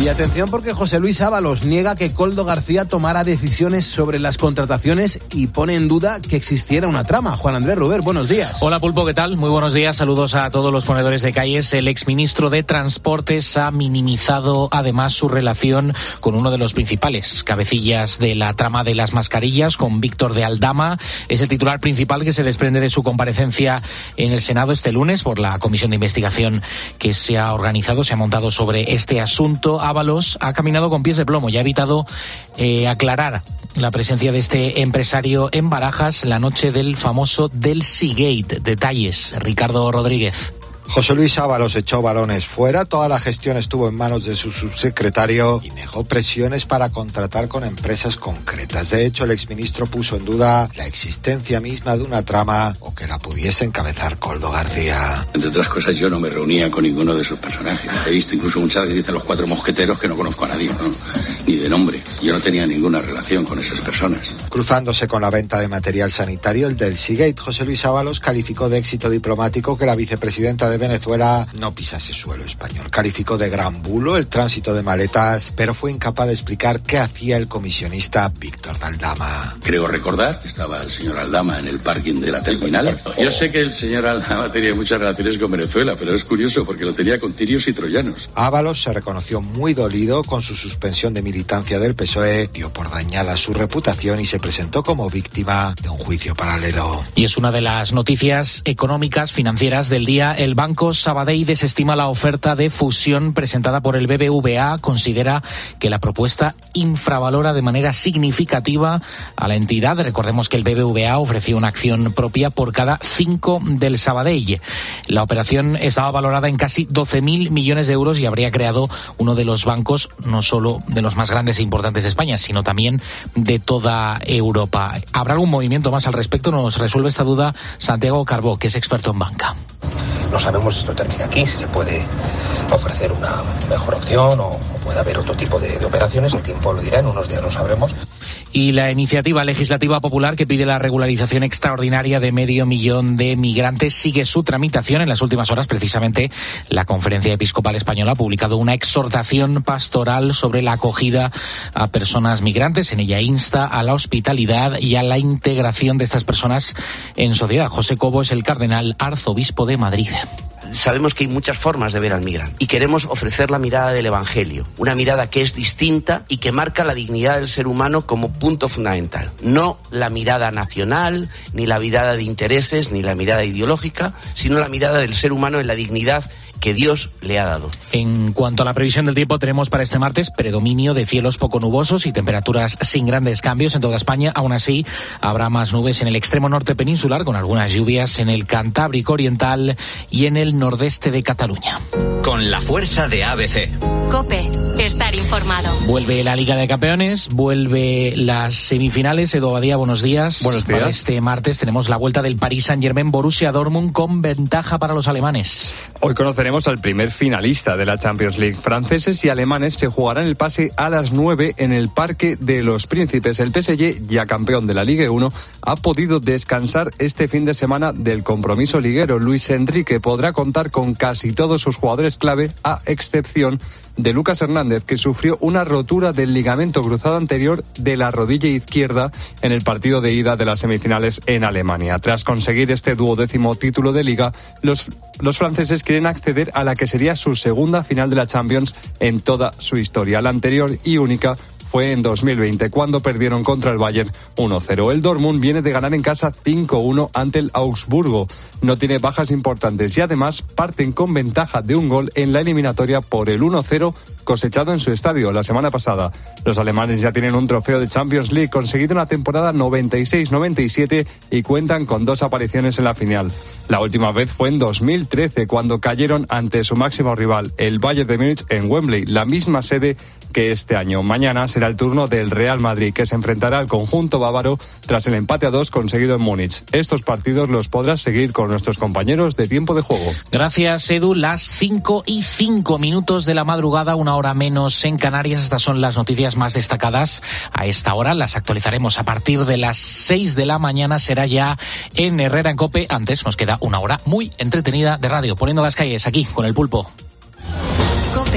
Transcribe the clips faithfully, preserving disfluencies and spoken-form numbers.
Y atención porque José Luis Ábalos niega que Koldo García tomara decisiones sobre las contrataciones y pone en duda que existiera una trama. Juan Andrés Ruber, buenos días. Hola Pulpo, ¿qué tal? Muy buenos días, saludos a todos los ponedores de calles. El exministro de Transportes ha minimizado además su relación con uno de los principales cabecillas de la trama de las mascarillas, con Víctor de Aldama. Es el titular principal que se desprende de su comparecencia en el Senado este lunes por la comisión de investigación que se ha organizado, se ha montado sobre este asunto. Ábalos ha caminado con pies de plomo y ha evitado eh, aclarar la presencia de este empresario en Barajas la noche del famoso del Seagate. Detalles, Ricardo Rodríguez. José Luis Ábalos echó balones fuera, toda la gestión estuvo en manos de su subsecretario y negó presiones para contratar con empresas concretas. De hecho, el exministro puso en duda la existencia misma de una trama o que la pudiese encabezar Koldo García. Entre otras cosas, yo no me reunía con ninguno de esos personajes. He visto incluso muchas veces dicen los cuatro mosqueteros que no conozco a nadie, ¿no? Ni de nombre. Yo no tenía ninguna relación con esas personas. Cruzándose con la venta de material sanitario, el del Seagate, José Luis Ábalos calificó de éxito diplomático que la vicepresidenta de Venezuela no pisase suelo español. Calificó de gran bulo el tránsito de maletas, pero fue incapaz de explicar qué hacía el comisionista Víctor de Aldama. Creo recordar que estaba el señor Aldama en el parking de la terminal. Yo sé que el señor Aldama tenía muchas relaciones con Venezuela, pero es curioso porque lo tenía con tirios y troyanos. Ábalos se reconoció muy dolido con su suspensión de militancia del P S O E, dio por dañada su reputación y se presentó como víctima de un juicio paralelo. Y es una de las noticias económicas financieras del día. El Banco Sabadell desestima la oferta de fusión presentada por el B B V A. Considera que la propuesta infravalora de manera significativa a la entidad. Recordemos que el B B V A ofreció una acción propia por cada cinco del Sabadell. La operación estaba valorada en casi doce mil millones de euros y habría creado uno de los bancos, no solo de los más grandes e importantes de España, sino también de toda Europa. ¿Habrá algún movimiento más al respecto? Nos resuelve esta duda Santiago Carbó, que es experto en banca. No sabemos si esto termina aquí, si se puede ofrecer una mejor opción o, o puede haber otro tipo de, de operaciones. El tiempo lo dirá, en unos días lo sabremos. Y la iniciativa legislativa popular que pide la regularización extraordinaria de medio millón de migrantes sigue su tramitación. En las últimas horas, precisamente, la Conferencia Episcopal Española ha publicado una exhortación pastoral sobre la acogida a personas migrantes. En ella insta a la hospitalidad y a la integración de estas personas en sociedad. José Cobo es el cardenal arzobispo de Madrid. Sabemos que hay muchas formas de ver al migrante y queremos ofrecer la mirada del Evangelio, una mirada que es distinta y que marca la dignidad del ser humano como punto fundamental. No la mirada nacional, ni la mirada de intereses, ni la mirada ideológica, sino la mirada del ser humano en la dignidad que Dios le ha dado. En cuanto a la previsión del tiempo, tenemos para este martes predominio de cielos poco nubosos y temperaturas sin grandes cambios en toda España. Aún así, habrá más nubes en el extremo norte peninsular, con algunas lluvias en el Cantábrico Oriental y en el nordeste de Cataluña. Con la fuerza de A B C. COPE, estar informado. Vuelve la Liga de Campeones, vuelve las semifinales. Edu Abadía, buenos días. Buenos días. Para este martes tenemos la vuelta del Paris Saint-Germain Borussia Dortmund con ventaja para los alemanes. Hoy conoceremos al primer finalista de la Champions League. Franceses y alemanes se jugarán el pase a las nueve en el Parque de los Príncipes. El P S G, ya campeón de la Ligue uno, ha podido descansar este fin de semana del compromiso liguero. Luis Enrique podrá contar con casi todos sus jugadores clave, a excepción de Lucas Hernández, que sufrió una rotura del ligamento cruzado anterior de la rodilla izquierda en el partido de ida de las semifinales en Alemania. Tras conseguir este duodécimo título de Liga, los, los franceses quieren acceder a la que sería su segunda final de la Champions en toda su historia. La anterior y única fue en dos mil veinte, cuando perdieron contra el Bayern uno cero. El Dortmund viene de ganar en casa cinco uno ante el Augsburgo. No tiene bajas importantes y además parten con ventaja de un gol en la eliminatoria por el uno cero cosechado en su estadio la semana pasada. Los alemanes ya tienen un trofeo de Champions League conseguido en la temporada noventa y seis noventa y siete y cuentan con dos apariciones en la final. La última vez fue en dos mil trece, cuando cayeron ante su máximo rival, el Bayern de Múnich, en Wembley, la misma sede que este año. Mañana será el turno del Real Madrid, que se enfrentará al conjunto bávaro tras el empate a dos conseguido en Múnich. Estos partidos los podrás seguir con nuestros compañeros de Tiempo de Juego. Gracias, Edu. Las cinco y cinco minutos de la madrugada, una hora menos en Canarias. Estas son las noticias más destacadas a esta hora. Las actualizaremos a partir de las seis de la mañana. Será ya en Herrera en COPE. Antes nos queda una hora muy entretenida de radio, poniendo las calles aquí con el Pulpo. COPE.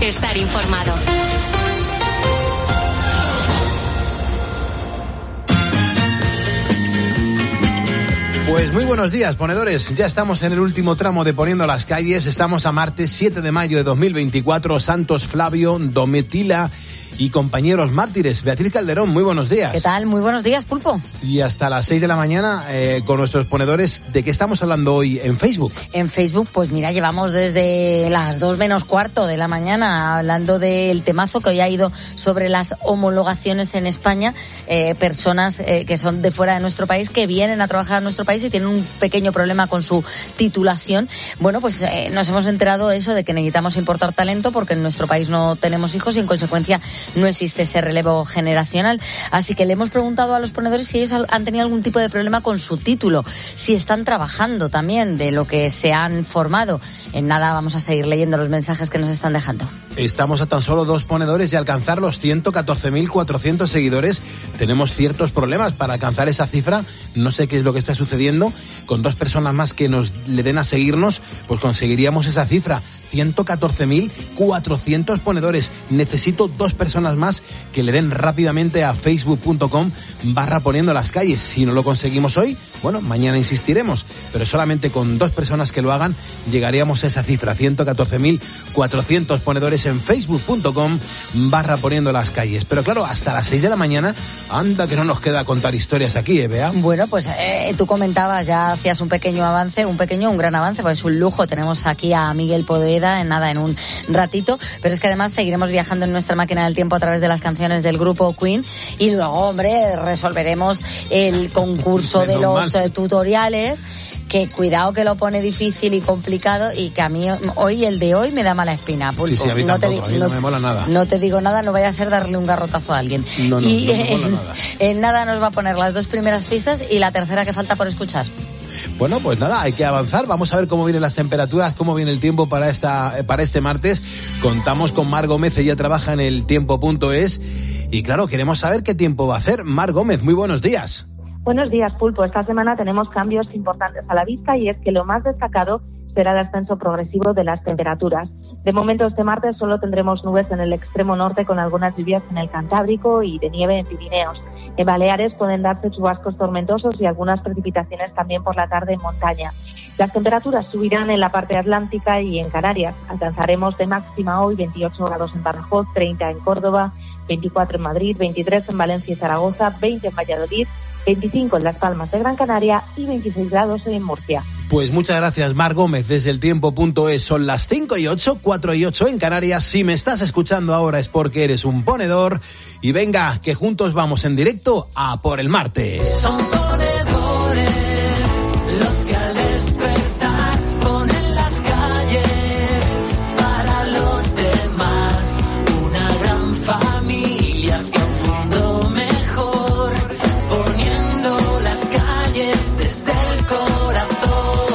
estar informado. Pues muy buenos días, ponedores. Ya estamos en el último tramo de Poniendo las Calles. Estamos a martes siete de mayo de dos mil veinticuatro. Santos Flavio, Domitila y compañeros mártires. Beatriz Calderón, muy buenos días. ¿Qué tal? Muy buenos días, Pulpo. Y hasta las seis de la mañana eh, con nuestros ponedores. ¿De qué estamos hablando hoy en Facebook? En Facebook, pues mira, llevamos desde las dos menos cuarto de la mañana hablando del temazo que hoy ha ido sobre las homologaciones en España. Eh, personas eh, que son de fuera de nuestro país, que vienen a trabajar a nuestro país y tienen un pequeño problema con su titulación. Bueno, pues eh, nos hemos enterado de eso, de que necesitamos importar talento porque en nuestro país no tenemos hijos y en consecuencia no existe ese relevo generacional. Así que le hemos preguntado a los ponedores si ellos han tenido algún tipo de problema con su título, si están trabajando también de lo que se han formado. En nada vamos a seguir leyendo los mensajes que nos están dejando. Estamos a tan solo dos ponedores de alcanzar los ciento catorce mil cuatrocientos seguidores. Tenemos ciertos problemas para alcanzar esa cifra. No sé qué es lo que está sucediendo. Con dos personas más que nos le den a seguirnos, pues conseguiríamos esa cifra. ciento catorce mil cuatrocientos ponedores. Necesito dos personas más que le den rápidamente a facebook.com barra poniendo las calles. Si no lo conseguimos hoy, bueno, mañana insistiremos. Pero solamente con dos personas que lo hagan llegaríamos a esa cifra. ciento catorce mil cuatrocientos ponedores en facebook.com barra poniendo las calles. Pero claro, hasta las seis de la mañana, anda que no nos queda contar historias aquí, ¿eh, Bea? Bueno, pues eh, tú comentabas, ya hacías un pequeño avance, un pequeño, un gran avance, pues es un lujo. Tenemos aquí a Miguel Podoeda en nada, en un ratito, pero es que además seguiremos viajando en nuestra máquina del tiempo a través de las canciones del grupo Queen y luego, hombre, resolveremos el concurso de los eh, tutoriales, que cuidado que lo pone difícil y complicado y que a mí hoy, el de hoy, me da mala espina, Pulpo. Sí, sí, a mí no tampoco, te, a mí no, no me mola nada. No te digo nada, no vaya a ser darle un garrotazo a alguien. No, no, y no me mola en, nada. En nada nos va a poner las dos primeras pistas y la tercera que falta por escuchar. Bueno, pues nada, hay que avanzar. Vamos a ver cómo vienen las temperaturas, cómo viene el tiempo para esta para este martes. Contamos con Mar Gómez, ella trabaja en el tiempo punto es. Y claro, queremos saber qué tiempo va a hacer. Mar Gómez, muy buenos días. Buenos días, Pulpo. Esta semana tenemos cambios importantes a la vista y es que lo más destacado será el ascenso progresivo de las temperaturas. De momento, este martes solo tendremos nubes en el extremo norte con algunas lluvias en el Cantábrico y de nieve en Pirineos. En Baleares pueden darse chubascos tormentosos y algunas precipitaciones también por la tarde en montaña. Las temperaturas subirán en la parte atlántica y en Canarias. Alcanzaremos de máxima hoy veintiocho grados en Badajoz, treinta en Córdoba, veinticuatro en Madrid, veintitrés en Valencia y Zaragoza, veinte en Valladolid, veinticinco en Las Palmas de Gran Canaria y veintiséis grados en Murcia. Pues muchas gracias, Mar Gómez, desde el tiempo punto es. Son las cinco y ocho, cuatro y ocho en Canarias. Si me estás escuchando ahora es porque eres un ponedor. Y venga, que juntos vamos en directo a por el martes. Son ponedores los que al despertar ponen las calles para los demás. Una gran familia hacia un mundo mejor, poniendo las calles desde el corazón.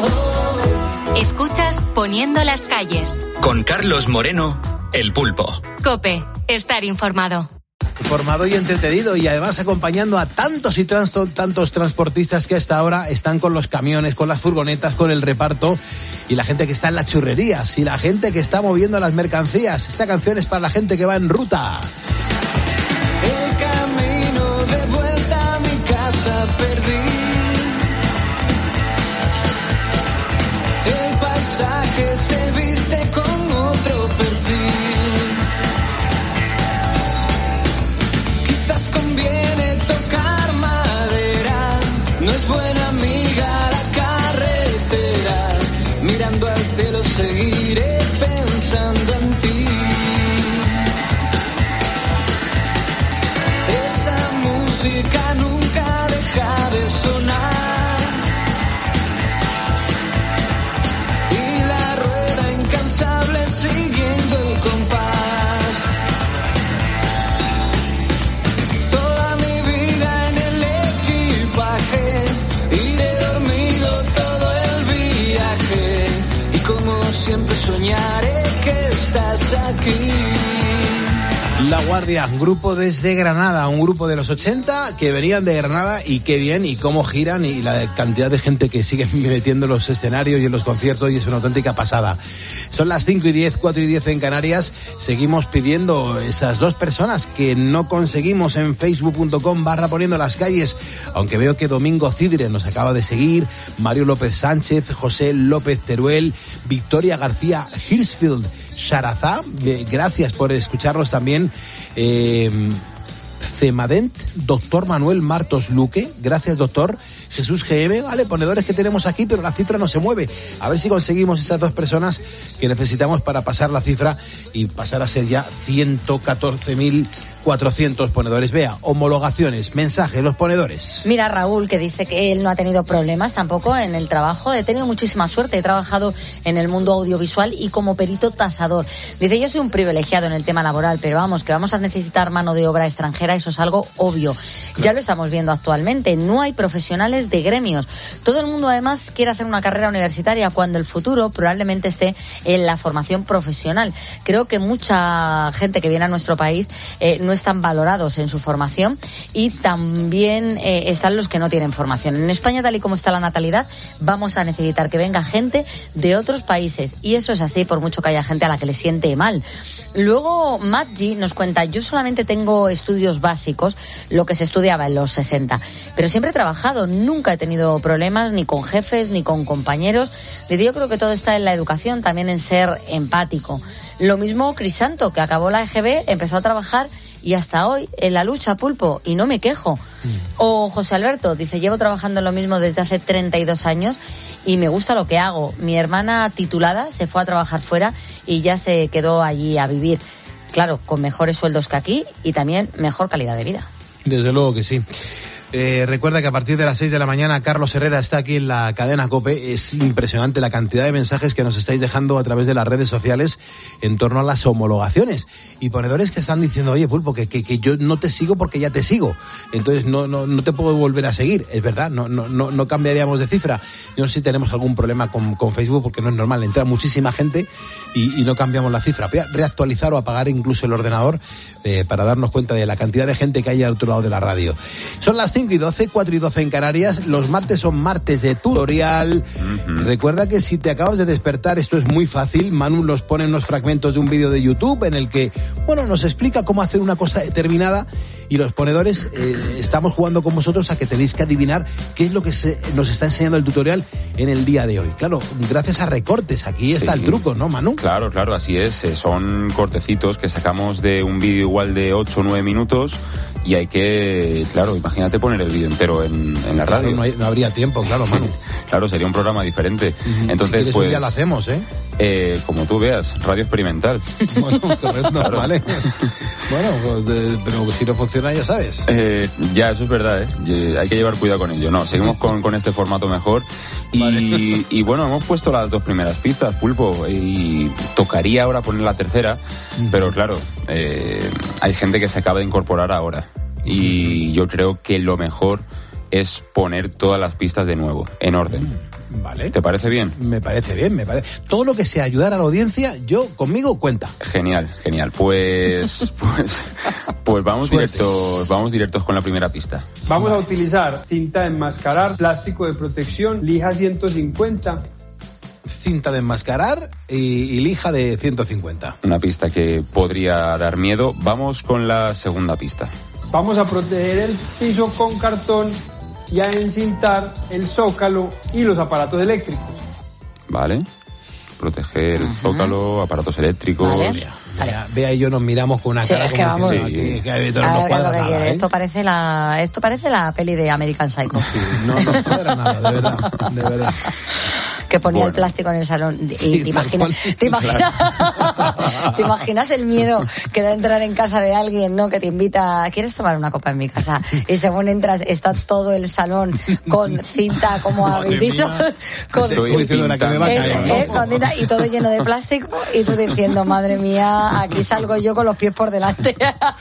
Escuchas Poniendo las calles. Con Carlos Moreno, El Pulpo. COPE, estar informado. Informado y entretenido y además acompañando a tantos y trans, tantos transportistas que hasta ahora están con los camiones, con las furgonetas, con el reparto y la gente que está en las churrerías y la gente que está moviendo las mercancías. Esta canción es para la gente que va en ruta. El camino de vuelta a mi casa perdí. El paisaje se viste con otro perfil. Quizás conviene tocar madera, no es buena amiga la carretera. Mirando al cielo seguiré pensando en ti. Esa música nunca deja de sonar. Siguiendo el compás, toda mi vida en el equipaje, iré dormido todo el viaje y como siempre soñaré que estás aquí. La Guardia, un grupo desde Granada, un grupo de los ochenta que venían de Granada y qué bien y cómo giran y la cantidad de gente que sigue metiendo en los escenarios y en los conciertos y es una auténtica pasada. Son las cinco y diez, cuatro y diez en Canarias. Seguimos pidiendo esas dos personas que no conseguimos en facebook punto com barra poniendo las calles, aunque veo que Domingo Cidre nos acaba de seguir, Mario López Sánchez, José López Teruel, Victoria García Hirschfield, Sharazá, gracias por escucharlos también. Eh, Cemadent, doctor Manuel Martos Luque, gracias doctor. Jesús G M, vale, ponedores que tenemos aquí, pero la cifra no se mueve. A ver si conseguimos esas dos personas que necesitamos para pasar la cifra y pasar a ser ya ciento catorce mil cuatrocientos ponedores. Vea, homologaciones, mensajes, los ponedores. Mira, Raúl, que dice que él no ha tenido problemas tampoco en el trabajo. He tenido muchísima suerte, he trabajado en el mundo audiovisual y como perito tasador. Dice, yo soy un privilegiado en el tema laboral, pero vamos, que vamos a necesitar mano de obra extranjera, eso es algo obvio. Claro. Ya lo estamos viendo actualmente, no hay profesionales de gremios. Todo el mundo además quiere hacer una carrera universitaria cuando el futuro probablemente esté en la formación profesional. Creo que mucha gente que viene a nuestro país eh, no están valorados en su formación y también eh, están los que no tienen formación. En España, tal y como está la natalidad, vamos a necesitar que venga gente de otros países y eso es así por mucho que haya gente a la que le siente mal. Luego Maggi nos cuenta, yo solamente tengo estudios básicos, lo que se estudiaba en los sesenta, pero siempre he trabajado, nunca he tenido problemas ni con jefes ni con compañeros. Yo creo que todo está en la educación, también en ser empático. Lo mismo Crisanto, que acabó la E G B, empezó a trabajar y hasta hoy en la lucha, Pulpo, y no me quejo. Mm. O José Alberto dice, llevo trabajando en lo mismo desde hace treinta y dos años y me gusta lo que hago. Mi hermana titulada se fue a trabajar fuera y ya se quedó allí a vivir. Claro, con mejores sueldos que aquí y también mejor calidad de vida. Desde luego que sí. Eh, recuerda que a partir de las seis de la mañana Carlos Herrera está aquí en la cadena COPE. Es impresionante la cantidad de mensajes que nos estáis dejando a través de las redes sociales en torno a las homologaciones y ponedores que están diciendo, oye Pulpo, que, que, que yo no te sigo porque ya te sigo, entonces no, no, no te puedo volver a seguir. Es verdad, no, no, no, no cambiaríamos de cifra. Yo no sé si tenemos algún problema con, con Facebook porque no es normal, entra muchísima gente y, y no cambiamos la cifra. Voy a reactualizar o apagar incluso el ordenador eh, para darnos cuenta de la cantidad de gente que hay al otro lado de la radio. Son las cinco y doce, cuatro y doce en Canarias. Los martes son martes de tutorial. Uh-huh. Recuerda que si te acabas de despertar, esto es muy fácil. Manu nos pone unos fragmentos de un vídeo de YouTube en el que, bueno, nos explica cómo hacer una cosa determinada y los ponedores eh, estamos jugando con vosotros a que tenéis que adivinar qué es lo que se, nos está enseñando el tutorial en el día de hoy. Claro, gracias a recortes, aquí está sí. el truco, ¿no, Manu? Claro, claro, así es. Son cortecitos que sacamos de un vídeo igual de ocho o nueve minutos y hay que, claro, imagínate poner el vídeo entero en, en la claro, radio. No, hay, no habría tiempo, claro, Manu. Claro, sería un programa diferente. Uh-huh. Entonces, si quieres, pues, un día lo hacemos, ¿eh? Eh, como tú veas, radio experimental. Bueno, correcto, claro. Vale. Bueno, pues, eh, pero si no funciona, ya sabes. Eh, ya, eso es verdad, ¿eh? Hay que llevar cuidado con ello. No, seguimos con, con este formato mejor. Y, vale. y bueno, hemos puesto las dos primeras pistas, Pulpo, y tocaría ahora poner la tercera, uh-huh. pero claro, eh, hay gente que se acaba de incorporar ahora. Y uh-huh. yo creo que lo mejor es poner todas las pistas de nuevo, en orden. Vale. ¿Te parece bien? Me parece bien, me parece. Todo lo que sea ayudar a la audiencia, yo conmigo cuenta. Genial, genial. Pues, pues, pues vamos directos, vamos directos con la primera pista. Vamos a utilizar cinta de enmascarar, plástico de protección, lija ciento cincuenta. Cinta de enmascarar y, y lija de ciento cincuenta. Una pista que podría dar miedo. Vamos con la segunda pista. Vamos a proteger el piso con cartón y a encintar el zócalo y los aparatos eléctricos. Vale. Proteger el zócalo, aparatos eléctricos. Vale. Vea, Vea y yo nos miramos con una sí, cara es que como vamos. que, Sí. que, que, que no nos cuadra nada, ¿eh? Esto parece la esto parece la peli de American Psycho. Sí, no nos cuadra nada, de verdad, de verdad. Que ponía bueno. el plástico en el salón y sí, te imaginas te imaginas, te imaginas el miedo que da entrar en casa de alguien, ¿no? Que te invita, ¿quieres tomar una copa en mi casa? Y según entras está todo el salón con cinta, como habéis dicho, con, Estoy diciendo la que me va a caer, ¿no? eh, con cinta y todo lleno de plástico y tú diciendo, madre mía, aquí salgo yo con los pies por delante.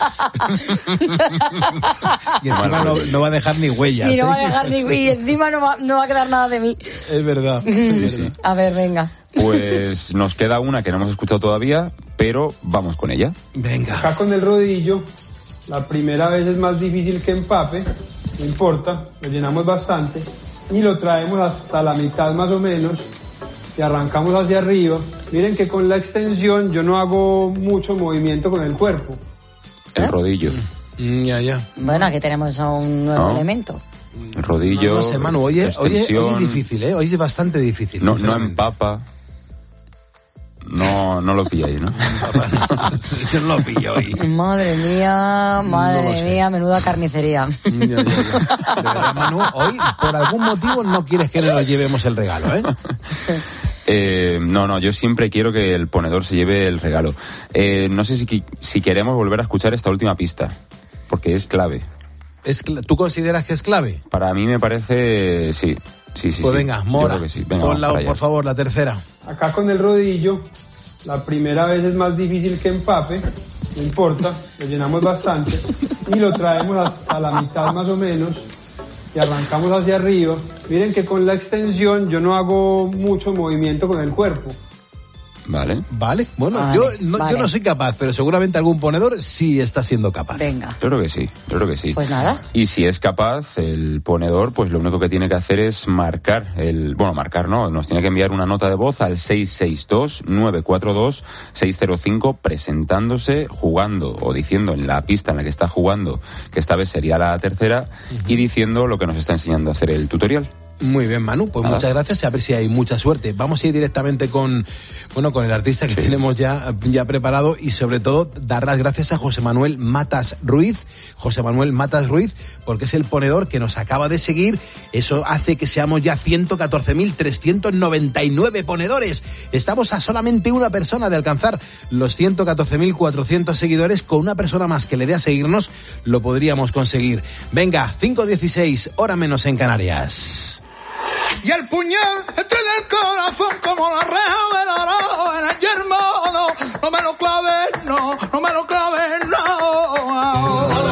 Y encima no, no va a dejar ni huellas. Y no ¿eh? va a dejar ni y encima no va, no va a quedar nada de mí. Es verdad. Sí, sí. A ver, venga. Pues nos queda una que no hemos escuchado todavía, pero vamos con ella. Venga. Acá con el rodillo, la primera vez es más difícil que empape, no importa, lo llenamos bastante y lo traemos hasta la mitad más o menos y arrancamos hacia arriba. Miren que con la extensión yo no hago mucho movimiento con el cuerpo. El rodillo. Mm, ya, ya. Bueno, aquí tenemos un nuevo ¿No? elemento. El rodillo. No, no sé, Manu, oye, oye, hoy es difícil, ¿eh? Hoy es bastante difícil. No, no empapa. No, no lo pilláis, ¿no? Yo no lo pillo hoy. Madre mía, madre No lo sé. mía, menuda carnicería. Ya, ya, ya. De verdad, Manu, hoy por algún motivo no quieres que nos llevemos el regalo, ¿eh? Eh, no, no, yo siempre quiero que el ponedor se lleve el regalo. Eh, no sé si, si queremos volver a escuchar esta última pista, porque es clave. ¿Es, cl- ¿Tú consideras que es clave? Para mí me parece, sí, sí, sí. Pues sí. venga, Yo Mora, creo que sí. Venga, ponla, vamos para allá. por favor, la tercera. Acá con el rodillo, la primera vez es más difícil que empape, no importa, lo llenamos bastante y lo traemos hasta la mitad más o menos y arrancamos hacia arriba. Miren que con la extensión yo no hago mucho movimiento con el cuerpo. Vale. Vale, bueno, Vale, yo, no, vale. yo no soy capaz, pero seguramente algún ponedor sí está siendo capaz. Venga. Yo creo que sí, yo creo que sí. Pues nada. Y si es capaz, el ponedor, pues lo único que tiene que hacer es marcar, el bueno, marcar no, nos tiene que enviar una nota de voz al seis seis dos, nueve cuatro dos, seis cero cinco presentándose, jugando o diciendo en la pista en la que está jugando, que esta vez sería la tercera, uh-huh. y diciendo lo que nos está enseñando a hacer el tutorial. Muy bien, Manu, pues Nada. muchas gracias y a ver si hay mucha suerte. Vamos a ir directamente con, bueno, con el artista que sí. tenemos ya, ya preparado y sobre todo dar las gracias a José Manuel Matas Ruiz, José Manuel Matas Ruiz, porque es el ponedor que nos acaba de seguir. Eso hace que seamos ya ciento catorce mil trescientos noventa y nueve ponedores. Estamos a solamente una persona de alcanzar los ciento catorce mil cuatrocientos seguidores. Con una persona más que le dé a seguirnos, lo podríamos conseguir. Venga, cinco dieciséis, hora menos en Canarias. Y el puñal entra en el corazón como la reja del oro en el yermo. No, no me lo claves, no, no me lo claves, no.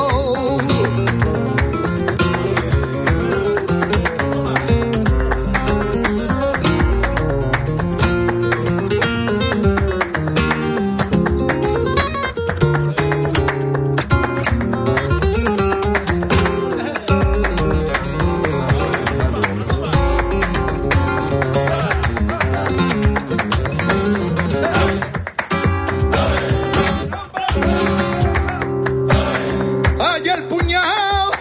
Ay, el puñal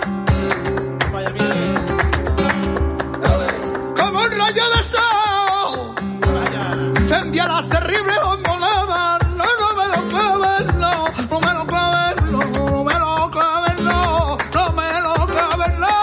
como un rayo de sol encendía las terribles hondonadas. No, no me lo claves, no, no me lo claves, no, no me lo claves, no, no me lo claves, no.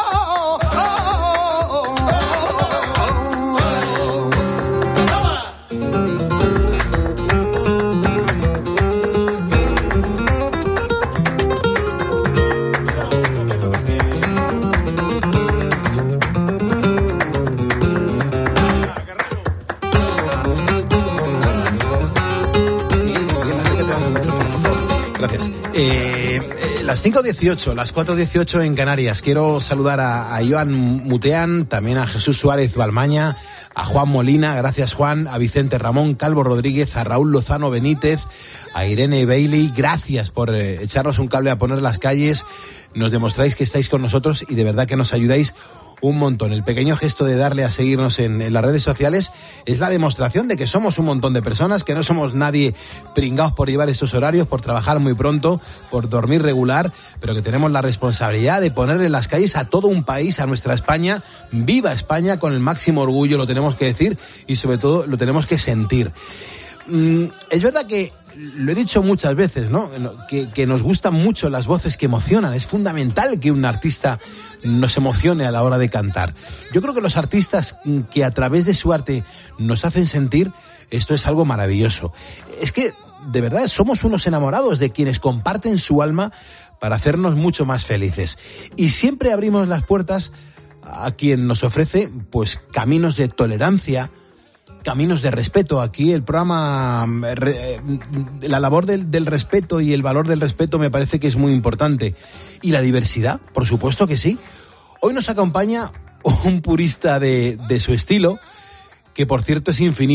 Gracias. Eh, eh, las cinco dieciocho, las cuatro dieciocho en Canarias. Quiero saludar a, a Joan Mutean, también a Jesús Suárez Balmaña, a Juan Molina, gracias Juan, a Vicente Ramón, Calvo Rodríguez, a Raúl Lozano Benítez, a Irene Bailey. Gracias por eh, echarnos un cable a poner las calles. Nos demostráis que estáis con nosotros y de verdad que nos ayudáis un montón. El pequeño gesto de darle a seguirnos en, en las redes sociales es la demostración de que somos un montón de personas, que no somos nadie pringados por llevar estos horarios, por trabajar muy pronto, por dormir regular, pero que tenemos la responsabilidad de poner en las calles a todo un país, a nuestra España. Viva España, con el máximo orgullo, lo tenemos que decir y sobre todo lo tenemos que sentir. Mm, es verdad que lo he dicho muchas veces, ¿no? Que, que nos gustan mucho las voces que emocionan. Es fundamental que un artista nos emocione a la hora de cantar. Yo creo que los artistas que a través de su arte nos hacen sentir, esto es algo maravilloso. Es que, de verdad, somos unos enamorados de quienes comparten su alma para hacernos mucho más felices. Y siempre abrimos las puertas a quien nos ofrece, pues, caminos de tolerancia, caminos de respeto. Aquí el programa, la labor del, del respeto y el valor del respeto me parece que es muy importante. Y la diversidad, por supuesto que sí. Hoy nos acompaña un purista de, de su estilo, que por cierto es infinito.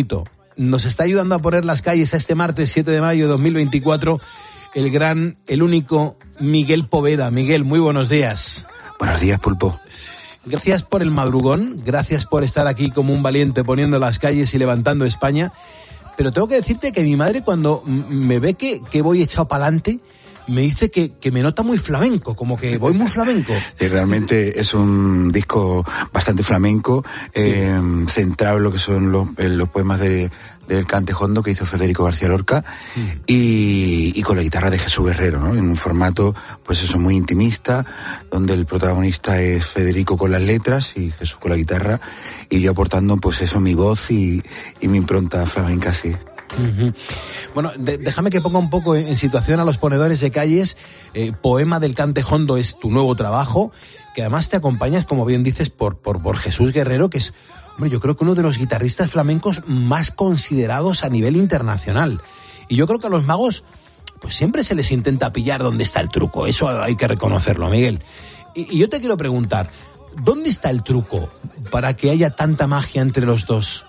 nos está ayudando a poner las calles a este martes siete de mayo de dos mil veinticuatro el gran, el único Miguel Poveda. Miguel, muy buenos días. Buenos días, Pulpo. Gracias por el madrugón, gracias por estar aquí como un valiente poniendo las calles y levantando España. Pero tengo que decirte que mi madre, cuando me ve que, que voy echado para adelante, me dice que, que me nota muy flamenco, como que voy muy flamenco. Sí, realmente es un disco bastante flamenco, sí. eh, centrado en lo que son los, en los poemas de, del Cantejondo que hizo Federico García Lorca, mm. y, y con la guitarra de Jesús Guerrero, ¿no? En un formato, pues eso, muy intimista, donde el protagonista es Federico con las letras y Jesús con la guitarra, y yo aportando, pues eso, mi voz y, y mi impronta flamenca, sí. Uh-huh. Bueno, de, déjame que ponga un poco en, en situación a los ponedores de calles. eh, Poema del Cantejondo es tu nuevo trabajo, que además te acompañas, como bien dices, por, por, por Jesús Guerrero, que es, hombre, yo creo que uno de los guitarristas flamencos más considerados a nivel internacional. Y yo creo que a los magos, pues siempre se les intenta pillar dónde está el truco. Eso hay que reconocerlo, Miguel. Y, y yo te quiero preguntar, ¿dónde está el truco para que haya tanta magia entre los dos?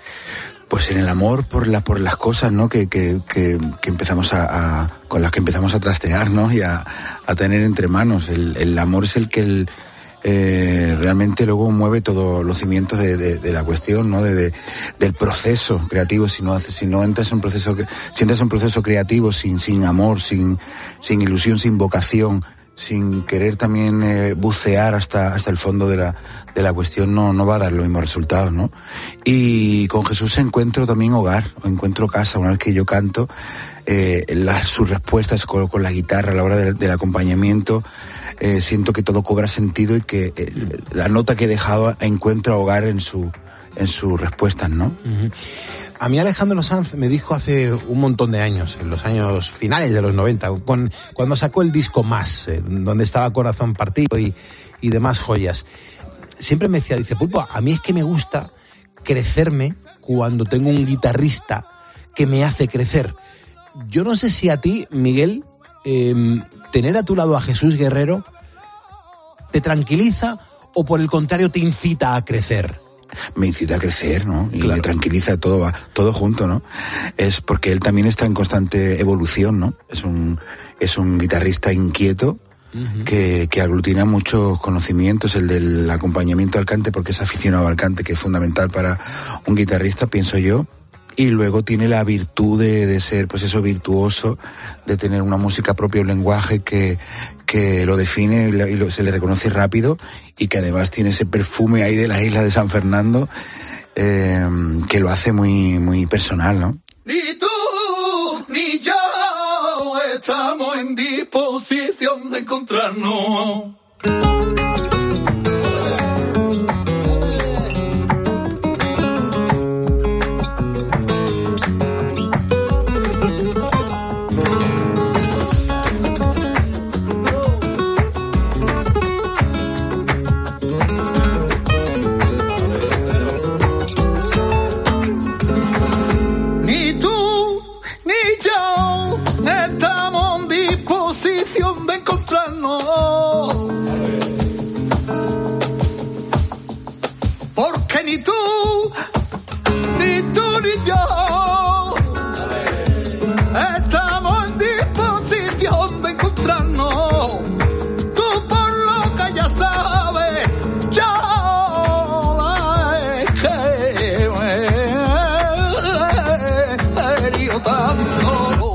Pues en el amor por la por las cosas, ¿no? Que que que, que empezamos a, a con las que empezamos a trastear, ¿no? Y a, a tener entre manos. El, el amor es el que el, eh, realmente luego mueve todos los cimientos de, de, de la cuestión, ¿no? De, de del proceso creativo. Si no si no entras en un proceso si entras en un proceso creativo sin sin amor, sin sin ilusión, sin vocación, sin querer también eh, bucear hasta hasta el fondo de la de la cuestión, no no va a dar los mismos resultados, ¿no? Y con Jesús encuentro también hogar, encuentro casa. Una vez que yo canto, eh, las, sus respuestas con, con la guitarra a la hora de, del acompañamiento, eh, siento que todo cobra sentido y que eh, la nota que he dejado encuentra hogar en su en sus respuestas, ¿no? Uh-huh. A mí Alejandro Sanz me dijo hace un montón de años, en los años finales de los noventa, con, cuando sacó el disco Más, eh, donde estaba Corazón Partido y, y demás joyas, siempre me decía, dice, Pulpo, a mí es que me gusta crecerme cuando tengo un guitarrista que me hace crecer. Yo no sé si a ti, Miguel, eh, tener a tu lado a Jesús Guerrero te tranquiliza o por el contrario te incita a crecer. Me incita a crecer, ¿no? Y claro, me tranquiliza, todo va, todo junto, ¿no? Es porque él también está en constante evolución, ¿no? Es un, es un guitarrista inquieto, uh-huh, que, que aglutina muchos conocimientos, el del acompañamiento al cante, porque es aficionado al cante, que es fundamental para un guitarrista, pienso yo. Y luego tiene la virtud de, de ser, pues eso, virtuoso, de tener una música propia, un lenguaje que, que lo define y, lo, y lo, se le reconoce rápido, y que además tiene ese perfume ahí de la isla de San Fernando, eh, que lo hace muy, muy personal, ¿no? Ni tú ni yo estamos en disposición de encontrarnos. Porque ni tú, ni tú ni yo estamos en disposición de encontrarnos. Tú por lo que ya sabes, yo es que me he herido tanto.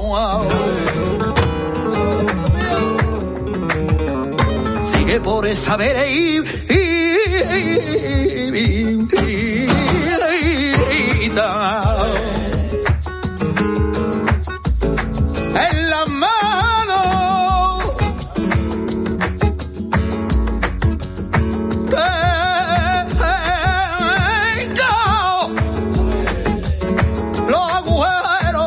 Sigue por esa vera y, y, y, y, y, y da. En la mano tengo los agujeros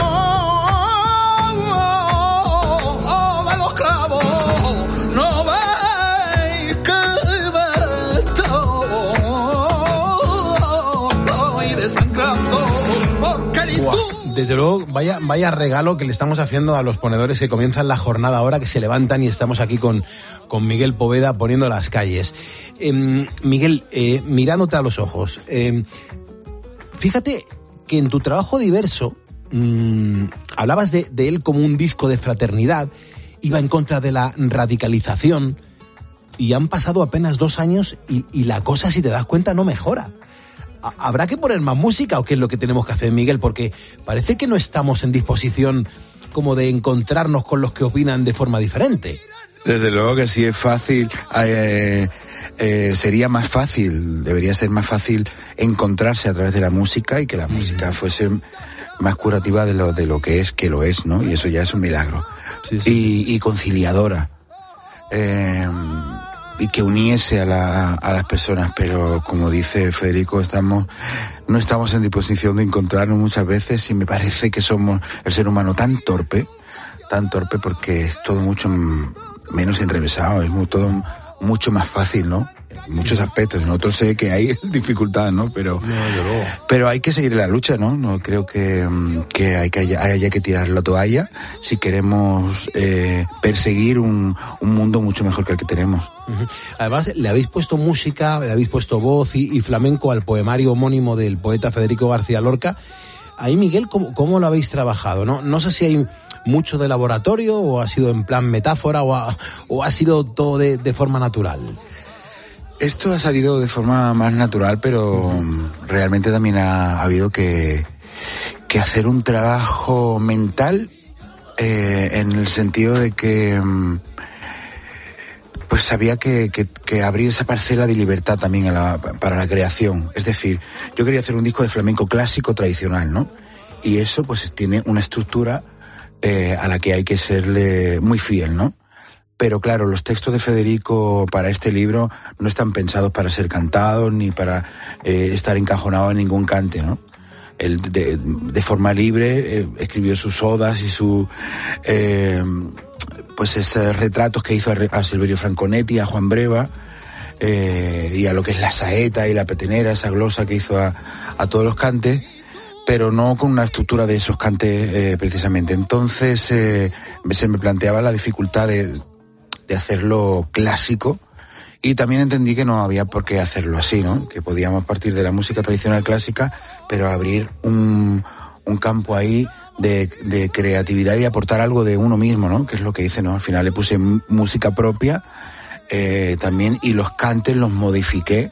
de los clavos. No veis que me estoy desangrando porque ni tú. Desde luego, vaya, vaya regalo que le estamos haciendo a los ponedores que comienzan la jornada ahora, que se levantan, y estamos aquí con, con Miguel Poveda poniendo las calles. Eh, Miguel, eh, mirándote a los ojos, eh, fíjate que en tu trabajo diverso mmm, hablabas de, de él como un disco de fraternidad, iba en contra de la radicalización, y han pasado apenas dos años y, y la cosa, si te das cuenta, no mejora. ¿Habrá que poner más música o qué es lo que tenemos que hacer, Miguel? Porque parece que no estamos en disposición como de encontrarnos con los que opinan de forma diferente. Desde luego que sí es fácil, eh, eh, sería más fácil, debería ser más fácil encontrarse a través de la música y que la mm. música fuese más curativa de lo, de lo que es, que lo es, ¿no? Y eso ya es un milagro. Sí, sí. Y, y conciliadora. Eh, y que uniese a, la, a las personas, pero como dice Federico, estamos no estamos en disposición de encontrarnos muchas veces, y me parece que somos el ser humano tan torpe, tan torpe porque es todo mucho menos enrevesado, es muy, todo mucho más fácil, ¿no? En muchos aspectos, en otros sé que hay dificultad, ¿no? Pero, no, pero hay que seguir la lucha, ¿no? No creo que, que hay que haya, haya que tirar la toalla si queremos eh, perseguir un, un mundo mucho mejor que el que tenemos. Uh-huh. Además, le habéis puesto música, le habéis puesto voz y, y flamenco al poemario homónimo del poeta Federico García Lorca. Ahí, Miguel, ¿cómo, cómo lo habéis trabajado? No, no sé si hay mucho de laboratorio o ha sido en plan metáfora o ha, o ha sido todo de, de forma natural. Esto ha salido de forma más natural, pero uh-huh. realmente también ha, ha habido que, que hacer un trabajo mental eh, en el sentido de que pues había que, que, que abrir esa parcela de libertad también a la, para la creación. Es decir, yo quería hacer un disco de flamenco clásico tradicional, ¿no? Y eso pues tiene una estructura eh, a la que hay que serle muy fiel, ¿no? Pero claro, los textos de Federico para este libro no están pensados para ser cantados ni para eh, estar encajonados en ningún cante, ¿no? Él de, de forma libre eh, escribió sus odas y sus eh, pues esos retratos que hizo a, a Silverio Franconetti, a Juan Breva, eh, y a lo que es la saeta y la petenera, esa glosa que hizo a, a todos los cantes, pero no con una estructura de esos cantes eh, precisamente. Entonces eh, se me planteaba la dificultad de de hacerlo clásico, y también entendí que no había por qué hacerlo así, ¿no? Que podíamos partir de la música tradicional clásica, pero abrir un, un campo ahí de, de creatividad y aportar algo de uno mismo, ¿no? Que es lo que hice, ¿no? Al final le puse m- música propia eh, también, y los cantes los modifiqué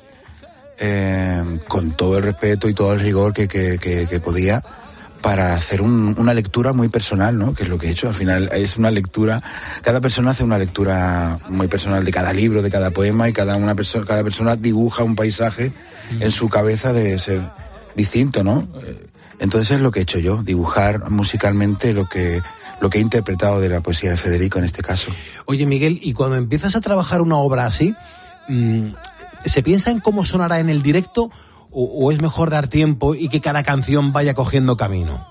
eh, con todo el respeto y todo el rigor que, que, que, que podía, para hacer un, una lectura muy personal, ¿no? Que es lo que he hecho. Al final es una lectura, cada persona hace una lectura muy personal de cada libro, de cada poema, y cada una persona, cada persona dibuja un paisaje mm. en su cabeza de ser distinto, ¿no? Entonces es lo que he hecho yo, dibujar musicalmente lo que lo que he interpretado de la poesía de Federico en este caso. Oye, Miguel, y cuando empiezas a trabajar una obra así, mmm, ¿se piensa en cómo sonará en el directo? ¿O es mejor dar tiempo y que cada canción vaya cogiendo camino?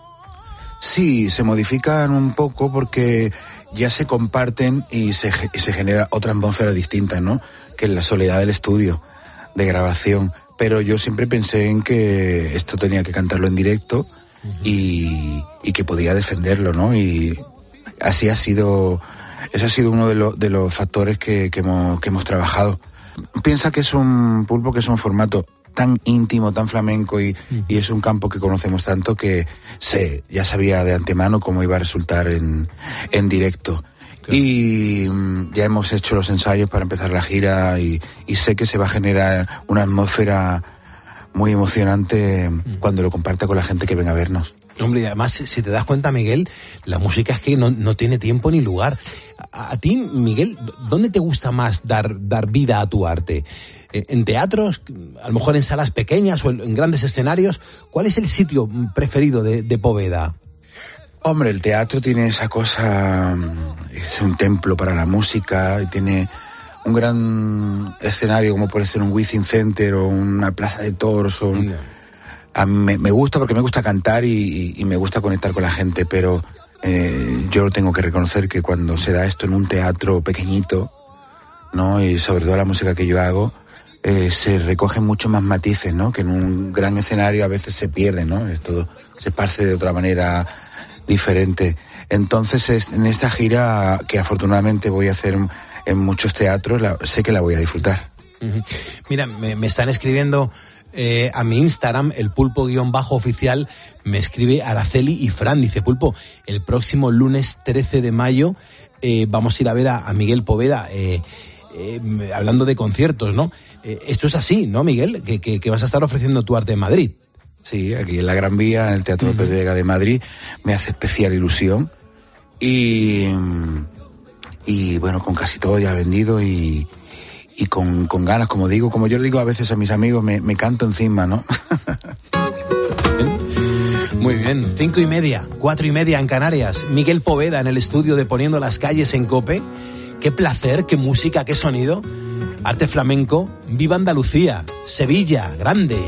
Sí, se modifican un poco porque ya se comparten y se, y se genera otra atmósfera distinta, ¿no? Que es la soledad del estudio de grabación. Pero yo siempre pensé en que esto tenía que cantarlo en directo uh-huh. y, y que podía defenderlo, ¿no? Y así ha sido, ese ha sido uno de, lo, de los factores que, que, hemos, que hemos trabajado. Piensa que es un pulpo, que es un formato tan íntimo, tan flamenco, y, mm. y es un campo que conocemos tanto que sé, ya sabía de antemano cómo iba a resultar en, en directo. Claro. Y mm, ya hemos hecho los ensayos para empezar la gira, y, y sé que se va a generar una atmósfera muy emocionante mm. cuando lo comparta con la gente que venga a vernos. Hombre, y además, si te das cuenta, Miguel, la música es que no, no tiene tiempo ni lugar. A, a ti, Miguel, ¿dónde te gusta más dar, dar vida a tu arte? ¿En teatros, a lo mejor en salas pequeñas o en grandes escenarios? ¿Cuál es el sitio preferido de, de Poveda? Hombre, el teatro tiene esa cosa, es un templo para la música, y tiene un gran escenario como puede ser un Wizzing Center o una plaza de toros. O un... A mí me, me gusta porque me gusta cantar y, y, y me gusta conectar con la gente, pero eh, yo tengo que reconocer que cuando se da esto en un teatro pequeñito, ¿no? Y sobre todo la música que yo hago, Eh, se recogen mucho más matices, ¿no? Que en un gran escenario a veces se pierde, ¿no? Es todo, se esparce de otra manera diferente. Entonces, es, en esta gira, que afortunadamente voy a hacer en, en muchos teatros, la, sé que la voy a disfrutar. Uh-huh. Mira, me, me están escribiendo eh, a mi Instagram, el pulpo guión bajo oficial, me escribe Araceli y Fran, dice: Pulpo, el próximo lunes trece de mayo eh, vamos a ir a ver a, a Miguel Poveda, eh, eh, hablando de conciertos, ¿no? Eh, esto es así, ¿no, Miguel? Que, que, que vas a estar ofreciendo tu arte en Madrid. Sí, aquí en la Gran Vía, en el Teatro uh-huh. López de Vega de Madrid, me hace especial ilusión. Y, y bueno, con casi todo ya vendido y, y con, con ganas, como digo, como yo le digo a veces a mis amigos, me, me canto encima, ¿no? Muy bien, cinco y media, cuatro y media en Canarias. Miguel Poveda en el estudio de Poniendo las Calles en COPE. Qué placer, qué música, qué sonido. Arte flamenco, viva Andalucía, Sevilla, grande.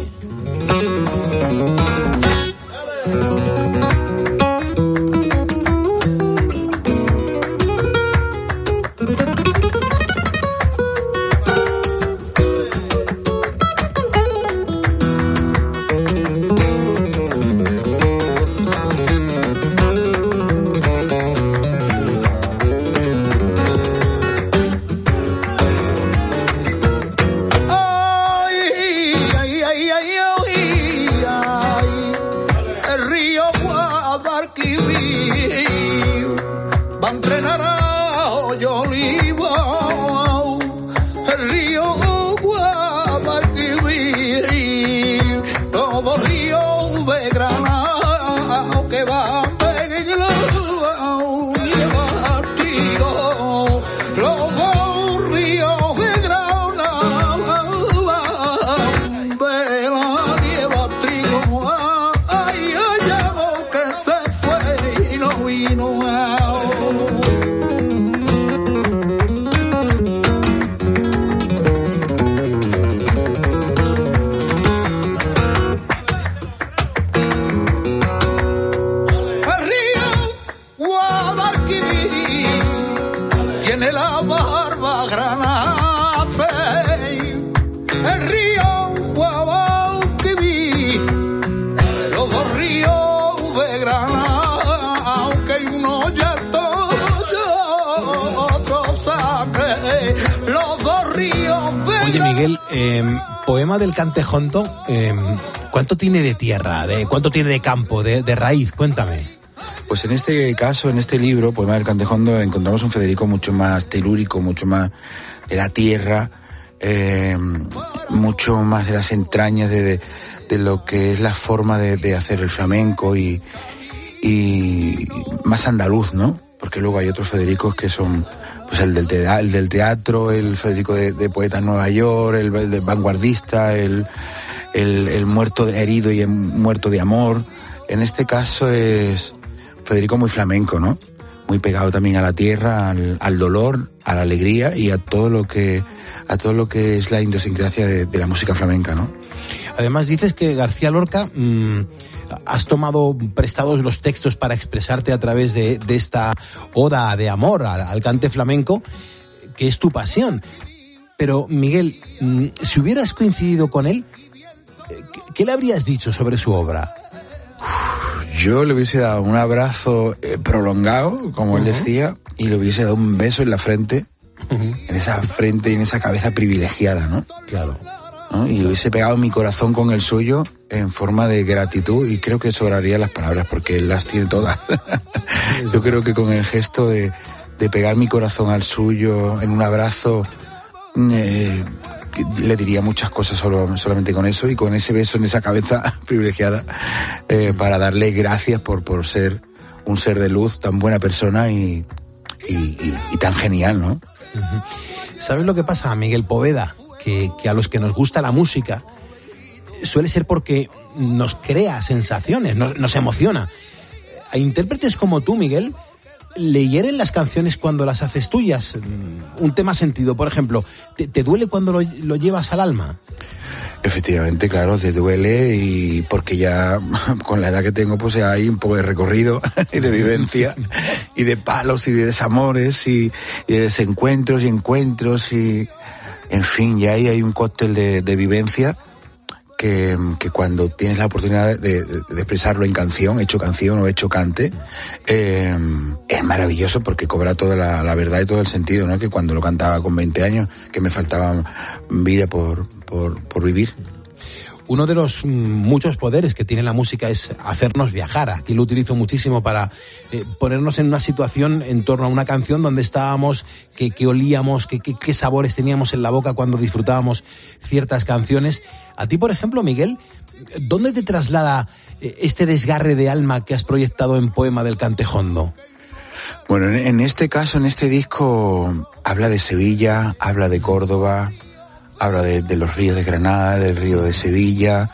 Del Cantejonto, eh, ¿cuánto tiene de tierra? De, ¿Cuánto tiene de campo, de, de raíz? Cuéntame. Pues en este caso, en este libro, Poema del Cantejondo, encontramos un Federico mucho más telúrico, mucho más de la tierra, eh, mucho más de las entrañas de, de, de lo que es la forma de, de hacer el flamenco y, y más andaluz, ¿no? Porque luego hay otros Federicos que son pues el del, te- el del teatro, el Federico de, de Poeta en Nueva York, el, el de vanguardista, el, el, el muerto de, herido y el muerto de amor. En este caso es Federico muy flamenco, ¿no? Muy pegado también a la tierra, al, al dolor, a la alegría y a todo lo que a todo lo que es la idiosincrasia de, de la música flamenca, ¿no? Además dices que García Lorca mmm, has tomado prestados los textos para expresarte a través de, de esta oda de amor al, al cante flamenco, que es tu pasión. Pero, Miguel, mmm, si hubieras coincidido con él, ¿qué, qué le habrías dicho sobre su obra? Yo le hubiese dado un abrazo eh, prolongado, como uh-huh. él decía, y le hubiese dado un beso en la frente, uh-huh. en esa frente y en esa cabeza privilegiada, ¿no? Claro. ¿No? Y le hubiese pegado mi corazón con el suyo en forma de gratitud, y creo que sobraría las palabras porque él las tiene todas. Yo creo que con el gesto de, de pegar mi corazón al suyo en un abrazo, eh, le diría muchas cosas solo, solamente con eso, y con ese beso en esa cabeza privilegiada, eh, para darle gracias por, por ser un ser de luz, tan buena persona y, y, y, y tan genial, ¿no? Uh-huh. ¿Sabes lo que pasa, Miguel Poveda? Que, que a los que nos gusta la música suele ser porque nos crea sensaciones, nos, nos emociona. A intérpretes como tú, Miguel, ¿le hieren las canciones cuando las haces tuyas? Un tema sentido, por ejemplo, ¿te, te duele cuando lo, lo llevas al alma? Efectivamente, claro, te duele, y porque ya con la edad que tengo pues hay un poco de recorrido y de vivencia y de palos y de desamores y, y de desencuentros y encuentros y en fin, ya ahí hay un cóctel de, de vivencia que, que cuando tienes la oportunidad de, de, de expresarlo en canción, hecho canción o hecho cante, eh, es maravilloso porque cobra toda la, la verdad y todo el sentido, ¿no? Que cuando lo cantaba con veinte años, que me faltaba vida por, por, por vivir. uno de los mm, muchos poderes que tiene la música es hacernos viajar. Aquí lo utilizo muchísimo para eh, ponernos en una situación en torno a una canción donde estábamos, que, que olíamos, que, que, qué sabores teníamos en la boca cuando disfrutábamos ciertas canciones. A ti, por ejemplo, Miguel, ¿dónde te traslada eh, este desgarre de alma que has proyectado en Poema del Cantejondo? Bueno, en, en este caso, en este disco, habla de Sevilla, habla de Córdoba, habla de, de los ríos de Granada, del río de Sevilla,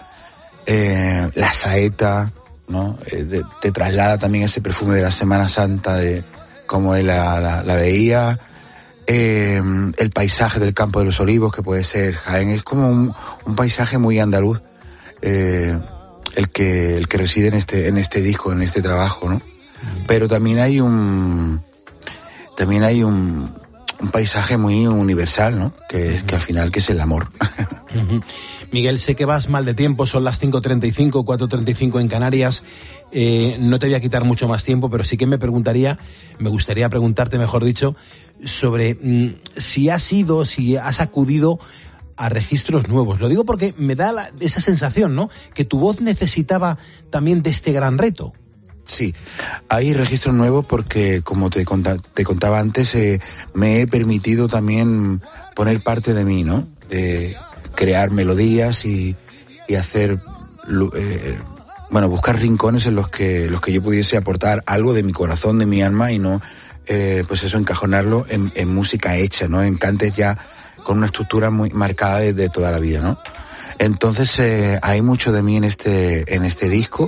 eh, la saeta, ¿no? Eh, de, te traslada también ese perfume de la Semana Santa, de cómo él la, la, la veía, eh, el paisaje del Campo de los Olivos, que puede ser Jaén, es como un, un paisaje muy andaluz, eh, el que el que reside en este en este disco, en este trabajo, ¿no? Pero también hay un también hay un un paisaje muy universal, ¿no? Que, que al final, que es el amor. Uh-huh. Miguel, sé que vas mal de tiempo, son las cinco treinta y cinco, cuatro treinta y cinco en Canarias. Eh, no te voy a quitar mucho más tiempo, pero sí que me preguntaría, me gustaría preguntarte, mejor dicho, sobre mmm, si has ido, si has acudido a registros nuevos. Lo digo porque me da la, esa sensación, ¿no? Que tu voz necesitaba también de este gran reto. Sí, hay registros nuevos porque, como te, conta, te contaba antes, eh, me he permitido también poner parte de mí, ¿no? De crear melodías y, y hacer, eh, bueno, buscar rincones en los que, los que yo pudiese aportar algo de mi corazón, de mi alma, y no, eh, pues eso, encajonarlo en, en música hecha, ¿no? En cantes ya con una estructura muy marcada desde toda la vida, ¿no? Entonces, eh, hay mucho de mí en este, en este disco.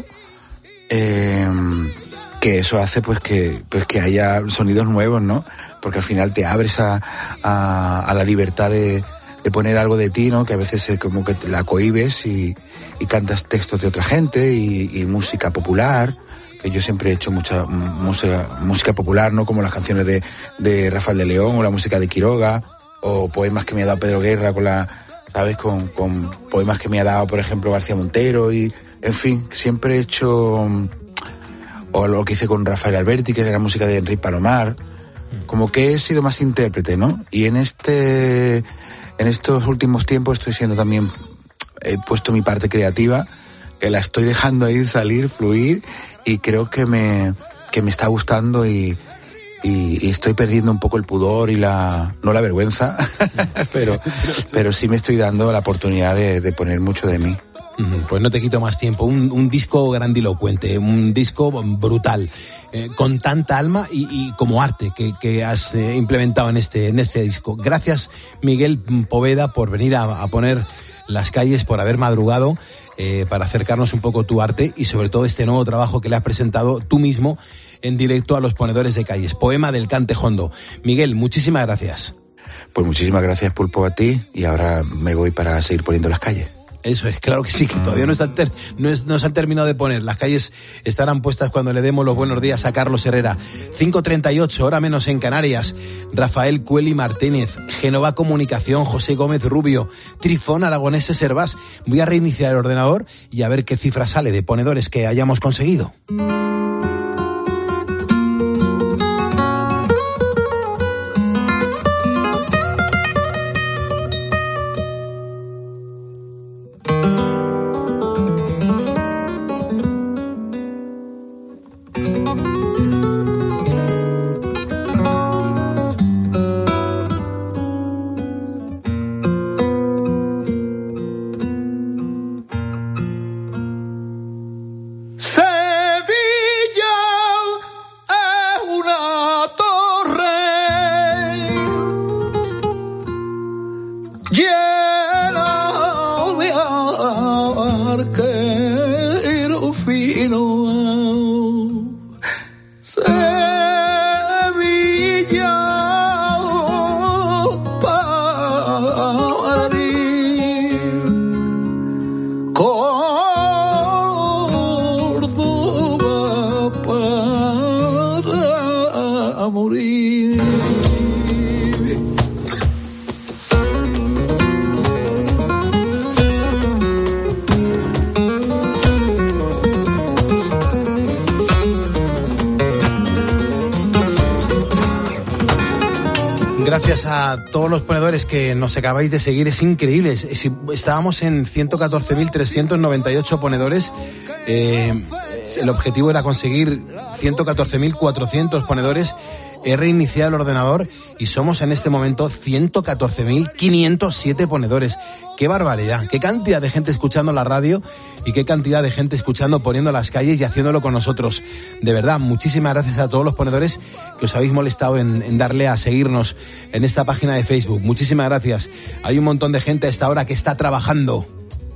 Eh, que eso hace pues que pues que haya sonidos nuevos, ¿no? Porque al final te abres a, a, a la libertad de, de poner algo de ti, ¿no? Que a veces eh, como que te la cohibes y, y cantas textos de otra gente y, y música popular, que yo siempre he hecho mucha música, música popular, ¿no? Como las canciones de, de Rafael de León o la música de Quiroga, o poemas que me ha dado Pedro Guerra con la, ¿sabes? Con, con poemas que me ha dado, por ejemplo, García Montero y... En fin, siempre he hecho, o lo que hice con Rafael Alberti, que era música de Enrique Palomar, como que he sido más intérprete, ¿no? Y en este, en estos últimos tiempos estoy siendo también, he puesto mi parte creativa, que la estoy dejando ahí salir, fluir, y creo que me, que me está gustando y, y, y estoy perdiendo un poco el pudor y la, no la vergüenza, pero, pero sí me estoy dando la oportunidad de, de poner mucho de mí. Pues no te quito más tiempo. Un, un disco grandilocuente, un disco brutal, eh, con tanta alma y, y como arte que, que has eh, implementado en este, en este disco. Gracias, Miguel Poveda, por venir a, a poner las calles, por haber madrugado, eh, para acercarnos un poco tu arte y sobre todo este nuevo trabajo que le has presentado tú mismo en directo a los ponedores de calles. Poema del Cantejondo. Miguel, muchísimas gracias. Pues muchísimas gracias, Pulpo, a ti, y ahora me voy para seguir poniendo las calles. Eso es, claro que sí, que todavía no, están ter, no, es, no se han terminado de poner. Las calles estarán puestas cuando le demos los buenos días a Carlos Herrera. cinco treinta y ocho, hora menos en Canarias. Rafael Cueli Martínez, Génova Comunicación, José Gómez Rubio, Trifón Aragonés Servás. Voy a reiniciar el ordenador y a ver qué cifra sale de ponedores que hayamos conseguido. Gracias a todos los ponedores que nos acabáis de seguir, es increíble. Estábamos en ciento catorce mil trescientos noventa y ocho ponedores. Eh, el objetivo era conseguir ciento catorce mil cuatrocientos ponedores. He reiniciado el ordenador y somos en este momento ciento catorce mil quinientos siete ponedores. ¡Qué barbaridad! ¡Qué cantidad de gente escuchando la radio y qué cantidad de gente escuchando, poniendo las calles y haciéndolo con nosotros! De verdad, muchísimas gracias a todos los ponedores que os habéis molestado en, en darle a seguirnos en esta página de Facebook. Muchísimas gracias. Hay un montón de gente a esta hora que está trabajando.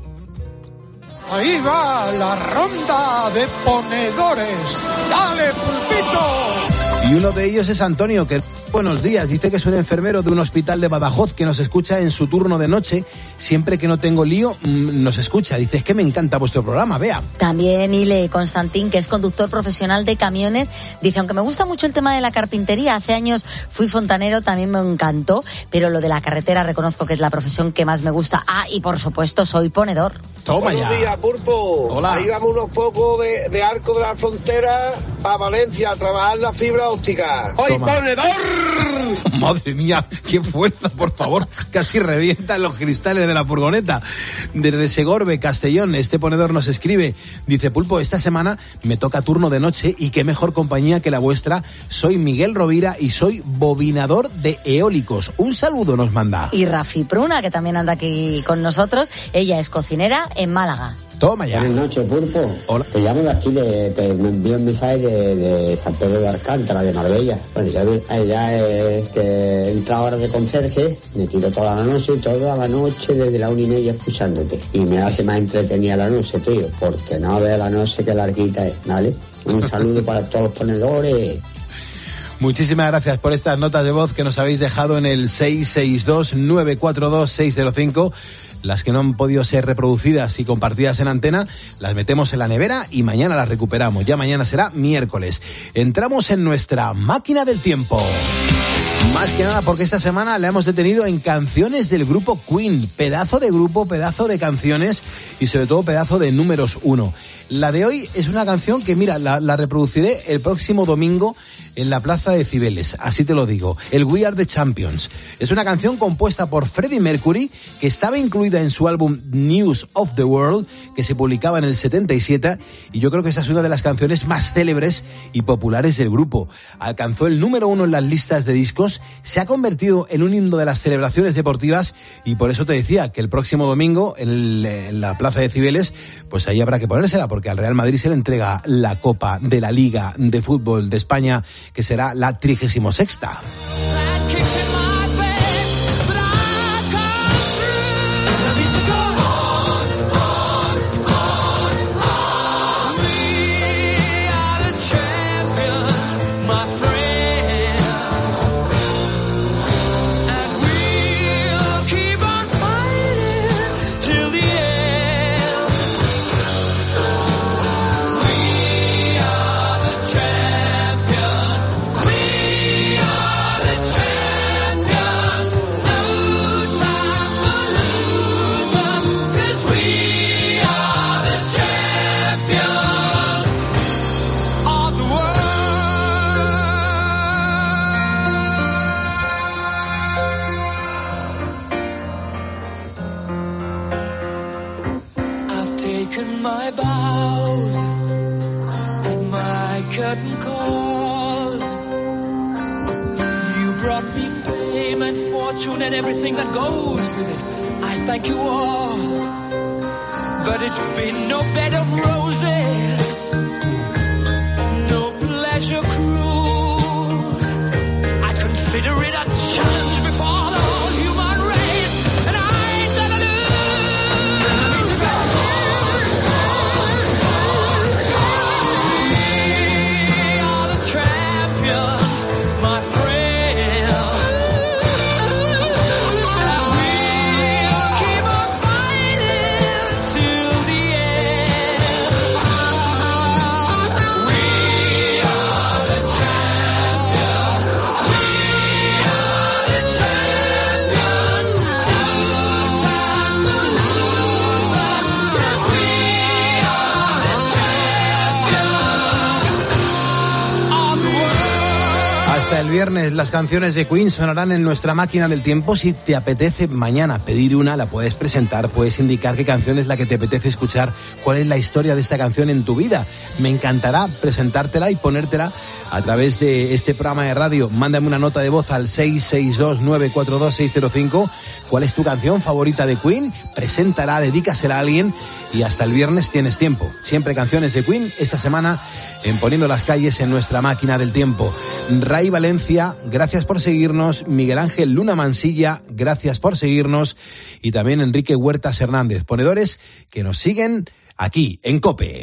Ahí va la ronda de ponedores. ¡Dale, pulpito! Y uno de ellos es Antonio, que buenos días, dice que es un enfermero de un hospital de Badajoz que nos escucha en su turno de noche. Siempre que no tengo lío, nos escucha. Dice, es que me encanta vuestro programa, vea. También Ile Constantín, que es conductor profesional de camiones, dice, aunque me gusta mucho el tema de la carpintería, hace años fui fontanero, también me encantó, pero lo de la carretera reconozco que es la profesión que más me gusta. Ah, y por supuesto, soy ponedor. Toma Buenos ya. Buenos días, Pulpo. Hola. Ahí vamos unos pocos de, de Arco de la Frontera a Valencia a trabajar la fibra óptica. ¡Hoy ponedor! Madre mía, qué fuerza, por favor. Casi revientan los cristales de la furgoneta. Desde Segorbe, Castellón, este ponedor nos escribe. Dice, Pulpo, esta semana me toca turno de noche y qué mejor compañía que la vuestra. Soy Miguel Rovira y soy bobinador de eólicos. Un saludo nos manda. Y Rafi Pruna, que también anda aquí con nosotros. Ella es cocinera en Málaga. Toma ya. Buenas noches, Pulpo. Hola. Te llamo de aquí, de, te me envío un mensaje de, de San Pedro de Alcántara, de Marbella. Bueno, ya, ya es que he entrado ahora de conserje, me tiro toda la noche, toda la noche desde la una y media escuchándote. Y me hace más entretenida la noche, tío, porque no veo la noche que larguita es, ¿vale? Un saludo para todos los ponedores. Muchísimas gracias por estas notas de voz que nos habéis dejado en el seis seis dos, nueve cuatro dos, seis cero cinco. Las que no han podido ser reproducidas y compartidas en antena, las metemos en la nevera y mañana las recuperamos. Ya mañana será miércoles. Entramos en nuestra máquina del tiempo. Más que nada porque esta semana la hemos detenido en canciones del grupo Queen. Pedazo de grupo, pedazo de canciones y sobre todo pedazo de números uno. La de hoy es una canción que, mira, la, la reproduciré el próximo domingo en la Plaza de Cibeles, así te lo digo. El We Are the Champions. Es una canción compuesta por Freddie Mercury, que estaba incluida en su álbum News of the World, que se publicaba en el setenta y siete, y yo creo que esa es una de las canciones más célebres y populares del grupo. Alcanzó el número uno en las listas de discos, se ha convertido en un himno de las celebraciones deportivas, y por eso te decía que el próximo domingo en, el, en la Plaza de Cibeles, pues ahí habrá que ponérsela, porque al Real Madrid se le entrega la Copa de la Liga de Fútbol de España, que será la trigésima sexta. And everything that goes with it, I thank you all, but it's been no bed of roses, no pleasure cruise. I consider it a challenge before the whole human race, and I ain't gonna lose. We are the champions, my friends. Champions. Hasta el viernes las canciones de Queen sonarán en nuestra máquina del tiempo. Si te apetece mañana pedir una, la puedes presentar, puedes indicar qué canción es la que te apetece escuchar, cuál es la historia de esta canción en tu vida. Me encantará presentártela y ponértela a través de este programa de radio. Mándame una nota de voz al seis seis dos, nueve cuatro dos, seis cero cinco. ¿Cuál es tu canción favorita de Queen? Preséntala, dedícasela a alguien y hasta el viernes tienes tiempo. Siempre canciones de Queen, esta semana en Poniendo las Calles en nuestra máquina del tiempo. Ray Valencia, gracias por seguirnos. Miguel Ángel Luna Mansilla, gracias por seguirnos. Y también Enrique Huertas Hernández, ponedores que nos siguen aquí en COPE.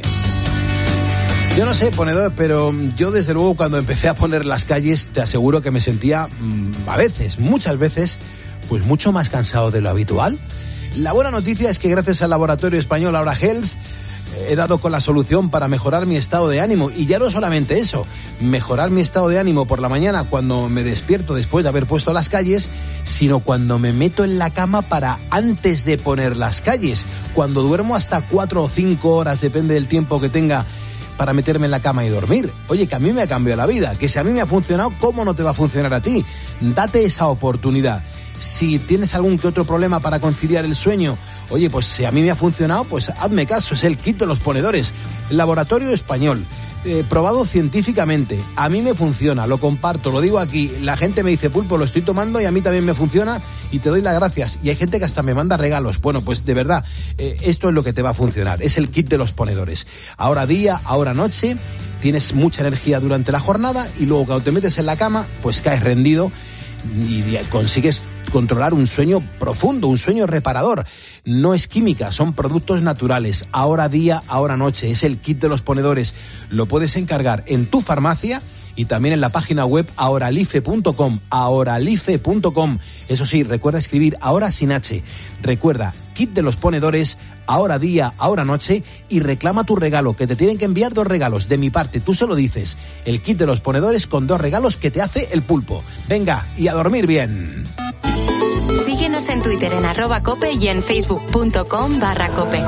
Yo no sé, ponedor, pero yo desde luego cuando empecé a poner las calles te aseguro que me sentía mmm, a veces, muchas veces, pues mucho más cansado de lo habitual. La buena noticia es que gracias al laboratorio español Aura Health he dado con la solución para mejorar mi estado de ánimo. Y ya no solamente eso, mejorar mi estado de ánimo por la mañana cuando me despierto después de haber puesto las calles, sino cuando me meto en la cama para antes de poner las calles, cuando duermo hasta cuatro o cinco horas, depende del tiempo que tenga para meterme en la cama y dormir. Oye, que a mí me ha cambiado la vida, que si a mí me ha funcionado, ¿cómo no te va a funcionar a ti? Date esa oportunidad. Si tienes algún que otro problema para conciliar el sueño, oye, pues si a mí me ha funcionado, pues hazme caso, es el kit de los ponedores. Laboratorio español, eh, probado científicamente, a mí me funciona, lo comparto, lo digo aquí, la gente me dice, Pulpo, lo estoy tomando y a mí también me funciona y te doy las gracias. Y hay gente que hasta me manda regalos. Bueno, pues de verdad, eh, esto es lo que te va a funcionar, es el kit de los ponedores. Ahora día, ahora noche, tienes mucha energía durante la jornada y luego cuando te metes en la cama, pues caes rendido y consigues controlar un sueño profundo, un sueño reparador. No es química, son productos naturales. Ahora día, ahora noche, es el kit de los ponedores. Lo puedes encargar en tu farmacia y también en la página web ahoralife punto com, ahoralife punto com. Eso sí, recuerda escribir ahora sin H. Recuerda, kit de los ponedores, ahora día, ahora noche, y reclama tu regalo, que te tienen que enviar dos regalos. De mi parte, tú se lo dices. El kit de los ponedores con dos regalos que te hace el Pulpo. Venga, y a dormir bien. Síguenos en Twitter en arroba cope y en facebook punto com barra cope.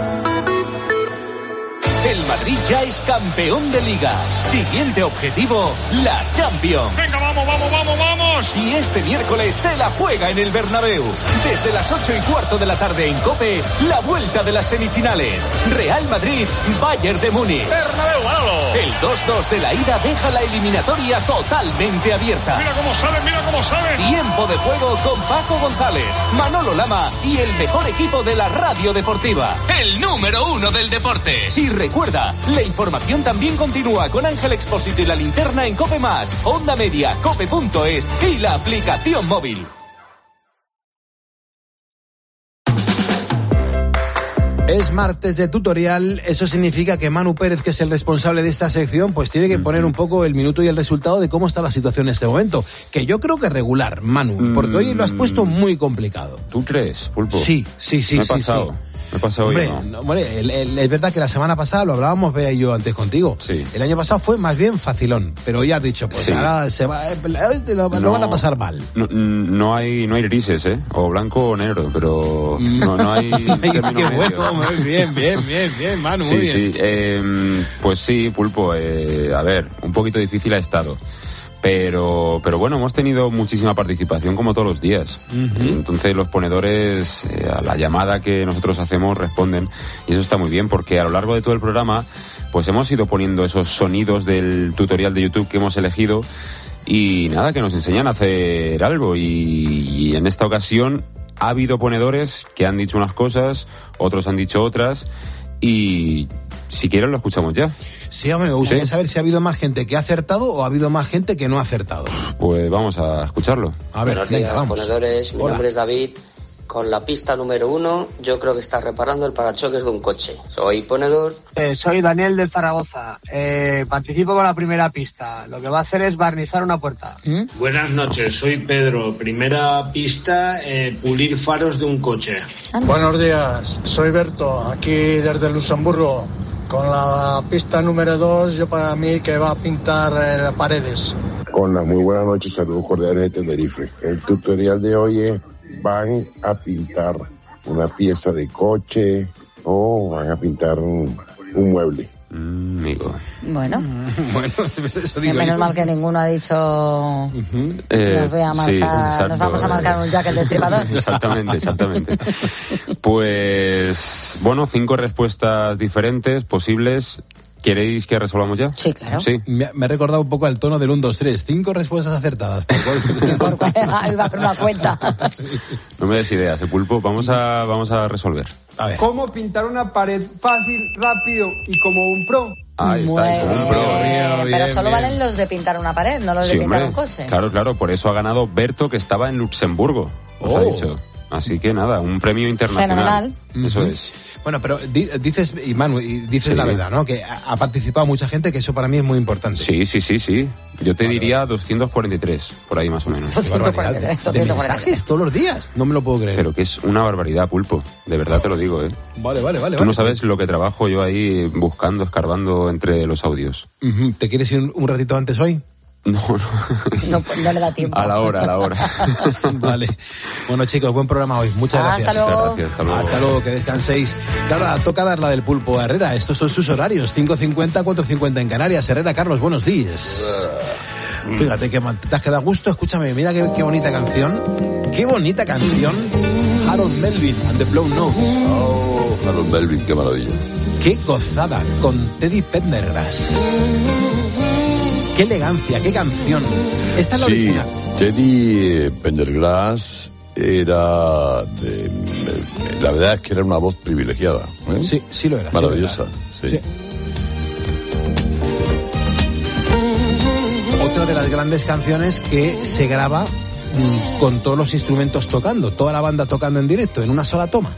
El Madrid ya es campeón de Liga. Siguiente objetivo, la Champions. Venga, vamos, vamos, vamos, vamos. Y este miércoles se la juega en el Bernabéu. Desde las ocho y cuarto de la tarde en COPE, la vuelta de las semifinales. Real Madrid, Bayern de Múnich. Bernabéu, ganalo. El dos dos de la ida deja la eliminatoria totalmente abierta. Mira cómo saben, mira cómo saben. Tiempo de juego con Paco González, Manolo Lama y el mejor equipo de la radio deportiva. El número uno del deporte. Y recuerda, la información también continúa con Ángel Expósito y la linterna en COPE Más, Onda Media, cope punto es y la aplicación móvil. Es martes de tutorial, eso significa que Manu Pérez, que es el responsable de esta sección, pues tiene que poner un poco el minuto y el resultado de cómo está la situación en este momento. Que yo creo que regular, Manu, porque hoy lo has puesto muy complicado. ¿Tú crees, Pulpo? Sí, sí, sí, Me he sí, pasado. sí. Me he pasado Hombre, hoy, ¿no? no, hombre el, el, es verdad que la semana pasada lo hablábamos, Bea y yo, antes contigo. Sí. El año pasado fue más bien facilón, pero ya has dicho, pues Sí. ahora se va, lo, lo No. van a pasar mal. No, no hay no hay grises, ¿eh? O blanco o negro, pero no, no hay Ay, término qué medio. bueno, muy bien, bien, bien, bien, Manu, Sí, muy bien. sí. Eh, pues sí, Pulpo, eh, a ver, un poquito difícil ha estado. Pero, pero bueno, hemos tenido muchísima participación como todos los días. Ujú. Entonces los ponedores eh, a la llamada que nosotros hacemos responden y eso está muy bien porque a lo largo de todo el programa pues hemos ido poniendo esos sonidos del tutorial de YouTube que hemos elegido y nada, que nos enseñan a hacer algo y, y en esta ocasión ha habido ponedores que han dicho unas cosas, otros han dicho otras y si quieren lo escuchamos ya. Sí, hombre, me gustaría Sí. saber si ha habido más gente que ha acertado o ha habido más gente que no ha acertado. Pues vamos a escucharlo. A ver, Buenos venga, días, vamos. ponedores. Mi Hola. nombre es David. Con la pista número uno, yo creo que está reparando el parachoques de un coche. Soy ponedor. Eh, soy Daniel de Zaragoza. Eh, participo con la primera pista. Lo que va a hacer es barnizar una puerta. Buenas noches, soy Pedro. Primera pista, eh, pulir faros de un coche. Buenos días, soy Berto, aquí desde Luxemburgo. Con la pista número dos, yo para mí que va a pintar eh, paredes. Hola, muy buenas noches, saludos cordiales de Tenerife. El tutorial de hoy es, van a pintar una pieza de coche o van a pintar un, un mueble. Mm, amigo. Bueno, bueno, eso digo menos yo. mal que ninguno ha dicho uh-huh. eh, nos, voy a marcar, sí, exacto, nos vamos a marcar un Jack el Destripador. Exactamente, exactamente. Pues bueno, cinco respuestas diferentes, posibles. ¿Queréis que resolvamos ya? Sí, claro. Sí. Me, me ha recordado un poco al tono del uno, dos, tres. Cinco respuestas acertadas. Por Ahí va a hacer una cuenta. Sí. No me des ideas, ¿eh, Pulpo? Vamos a, vamos a resolver. A ver. ¿Cómo pintar una pared fácil, rápido y como un pro? Ahí está, Muy como un bien, pro. Pero bien, solo bien. valen los de pintar una pared, no los Sí, de pintar hombre. un coche. Claro, claro, por eso ha ganado Berto, que estaba en Luxemburgo, os Oh. ha dicho. Así que nada, un premio internacional. Fenomenal. Eso Uh-huh. es. Bueno, pero di- dices, y Manu, y dices Sí. la verdad, ¿no? Que ha ha participado mucha gente, que eso para mí es muy importante. Sí, sí, sí, sí. Yo te diría doscientos cuarenta y tres, por ahí más o menos. Qué barbaridad. De, de mensajes todos los días. No me lo puedo creer. Pero que es una barbaridad, Pulpo. De verdad te lo digo, ¿eh? Vale, vale, vale. Tú vale. no sabes lo que trabajo yo ahí buscando, escarbando entre los audios. Ujú. ¿Te quieres ir un, un ratito antes hoy? No, no. No, no le da tiempo. A la hora, a la hora. Vale. Bueno, chicos, buen programa hoy. Muchas Hasta gracias. luego. Muchas gracias, hasta luego. Hasta luego, que descanséis. Claro, toca dar la del Pulpo a Herrera. Estos son sus horarios. cinco cincuenta, cuatro cincuenta en Canarias. Herrera, Carlos, buenos días. Fíjate que te has quedado a gusto. Escúchame, mira qué, qué bonita canción. Qué bonita canción. Harold Melvin and the Blow Notes. Oh, Harold Melvin, qué maravilla. Qué gozada con Teddy Pendergrass. Qué elegancia, qué canción. Esta es la Sí, original. Teddy Pendergrass era de, la verdad es que era una voz privilegiada, ¿eh? Sí, sí lo era. Maravillosa, sí. sí. Sí. Otra de las grandes canciones que se graba mm, con todos los instrumentos tocando, toda la banda tocando en directo, en una sola toma.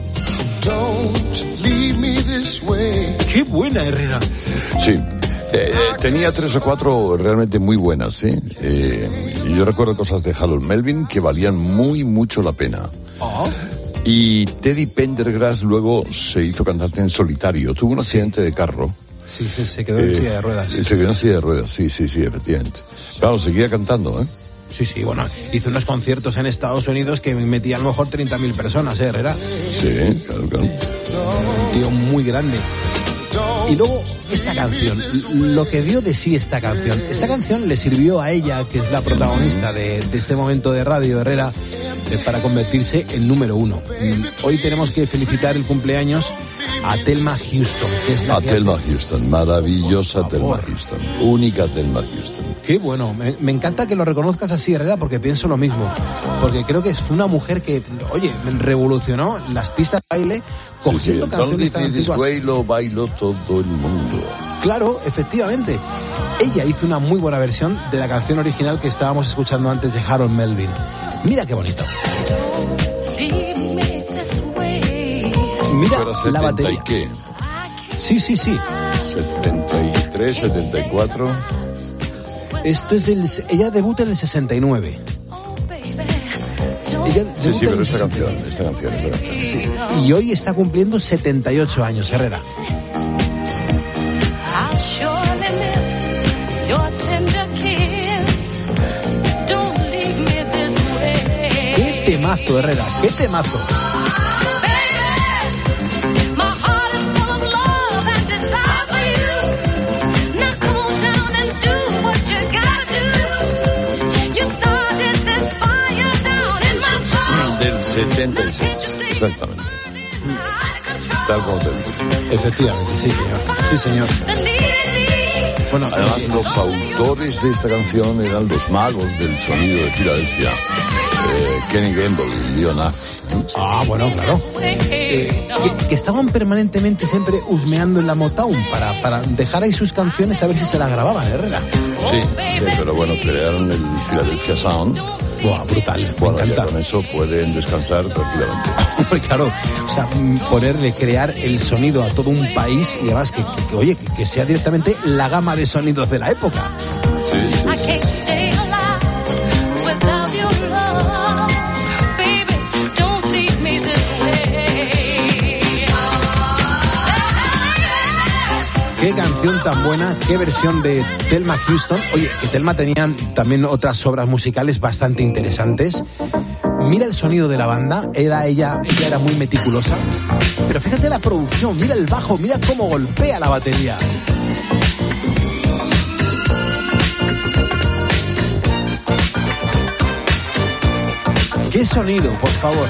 ¡Qué buena, Herrera! Sí. Eh, eh, tenía tres o cuatro realmente muy buenas, ¿sí? Eh, y yo recuerdo cosas de Harold Melvin que valían muy mucho la pena. Oh. Y Teddy Pendergrass luego se hizo cantante en solitario. Tuvo un accidente de carro. Sí, sí, se quedó en Eh, silla de ruedas. Se quedó en silla de ruedas, sí, sí, sí, efectivamente. Claro, seguía cantando, ¿eh? Sí, sí, bueno, hizo unos conciertos en Estados Unidos que metían a lo mejor treinta mil personas, ¿eh, Herrera? Sí, claro, claro. Un tío muy grande. Y luego esta canción, lo que dio de sí esta canción. Esta canción le sirvió a ella, que es la protagonista de, de este momento de radio, Herrera, eh, para convertirse en número uno. Hoy tenemos que felicitar el cumpleaños a Thelma Houston, que es la A que Thelma hace- Houston, maravillosa Thelma Houston, única Thelma Houston. Qué bueno, me, me encanta que lo reconozcas así, Herrera, porque pienso lo mismo. Porque creo que es una mujer que, oye, revolucionó las pistas de baile cogiendo Sí, sí, canciones tan Don't Leave Me This antiguas. Way lo bailó todo el mundo. Claro, efectivamente. Ella hizo una muy buena versión de la canción original que estábamos escuchando antes de Harold Melvin. Mira qué bonito. Mira Fuera la setenta batería. ¿Y qué? Sí, sí, sí. setenta y tres, setenta y cuatro. Esto es del... Ella debuta en el sesenta y nueve. Ella Sí, debuta sí, en pero el esta sesenta y nueve. canción, esta canción, esta canción. Y hoy está cumpliendo setenta y ocho años, Herrera. I'll surely miss your tender kiss. Don't leave me this way. Qué temazo, Herrera, qué temazo. My heart is full of love and desire for you. Now come on down and do what you gotta do. You started this fire down in my soul. Del setenta y seis, exactamente. Tal como te digo. Efectivamente, sí, señor. Sí, señor. Bueno, Además, eh, los autores de esta canción eran los magos del sonido de Filadelfia, eh, Kenny Gamble y Leon Huff. Ah, bueno, claro. Eh, que, que estaban permanentemente siempre husmeando en la Motown para, para dejar ahí sus canciones a ver si se las grababan, Herrera. Sí, sí, pero bueno, crearon el Philadelphia Sound. Buah, brutal, me Bueno, ya encanta. con eso pueden descansar tranquilamente. Claro, o sea, mm, ponerle, crear el sonido a todo un país y además que, que- que, oye, que, que sea directamente la gama de sonidos de la época. I can't stay alive without your love. Baby, don't leave me this way. Qué canción tan buena, qué versión de Thelma Houston. Oye, que Thelma tenía también otras obras musicales bastante interesantes. Mira el sonido de la banda, era ella, ella era muy meticulosa. Pero fíjate la producción, mira el bajo, mira cómo golpea la batería. sonido, por favor.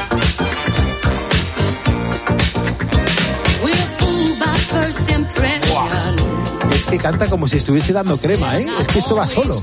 Wow. Es que canta como si estuviese dando crema, ¿eh? Es que esto va solo.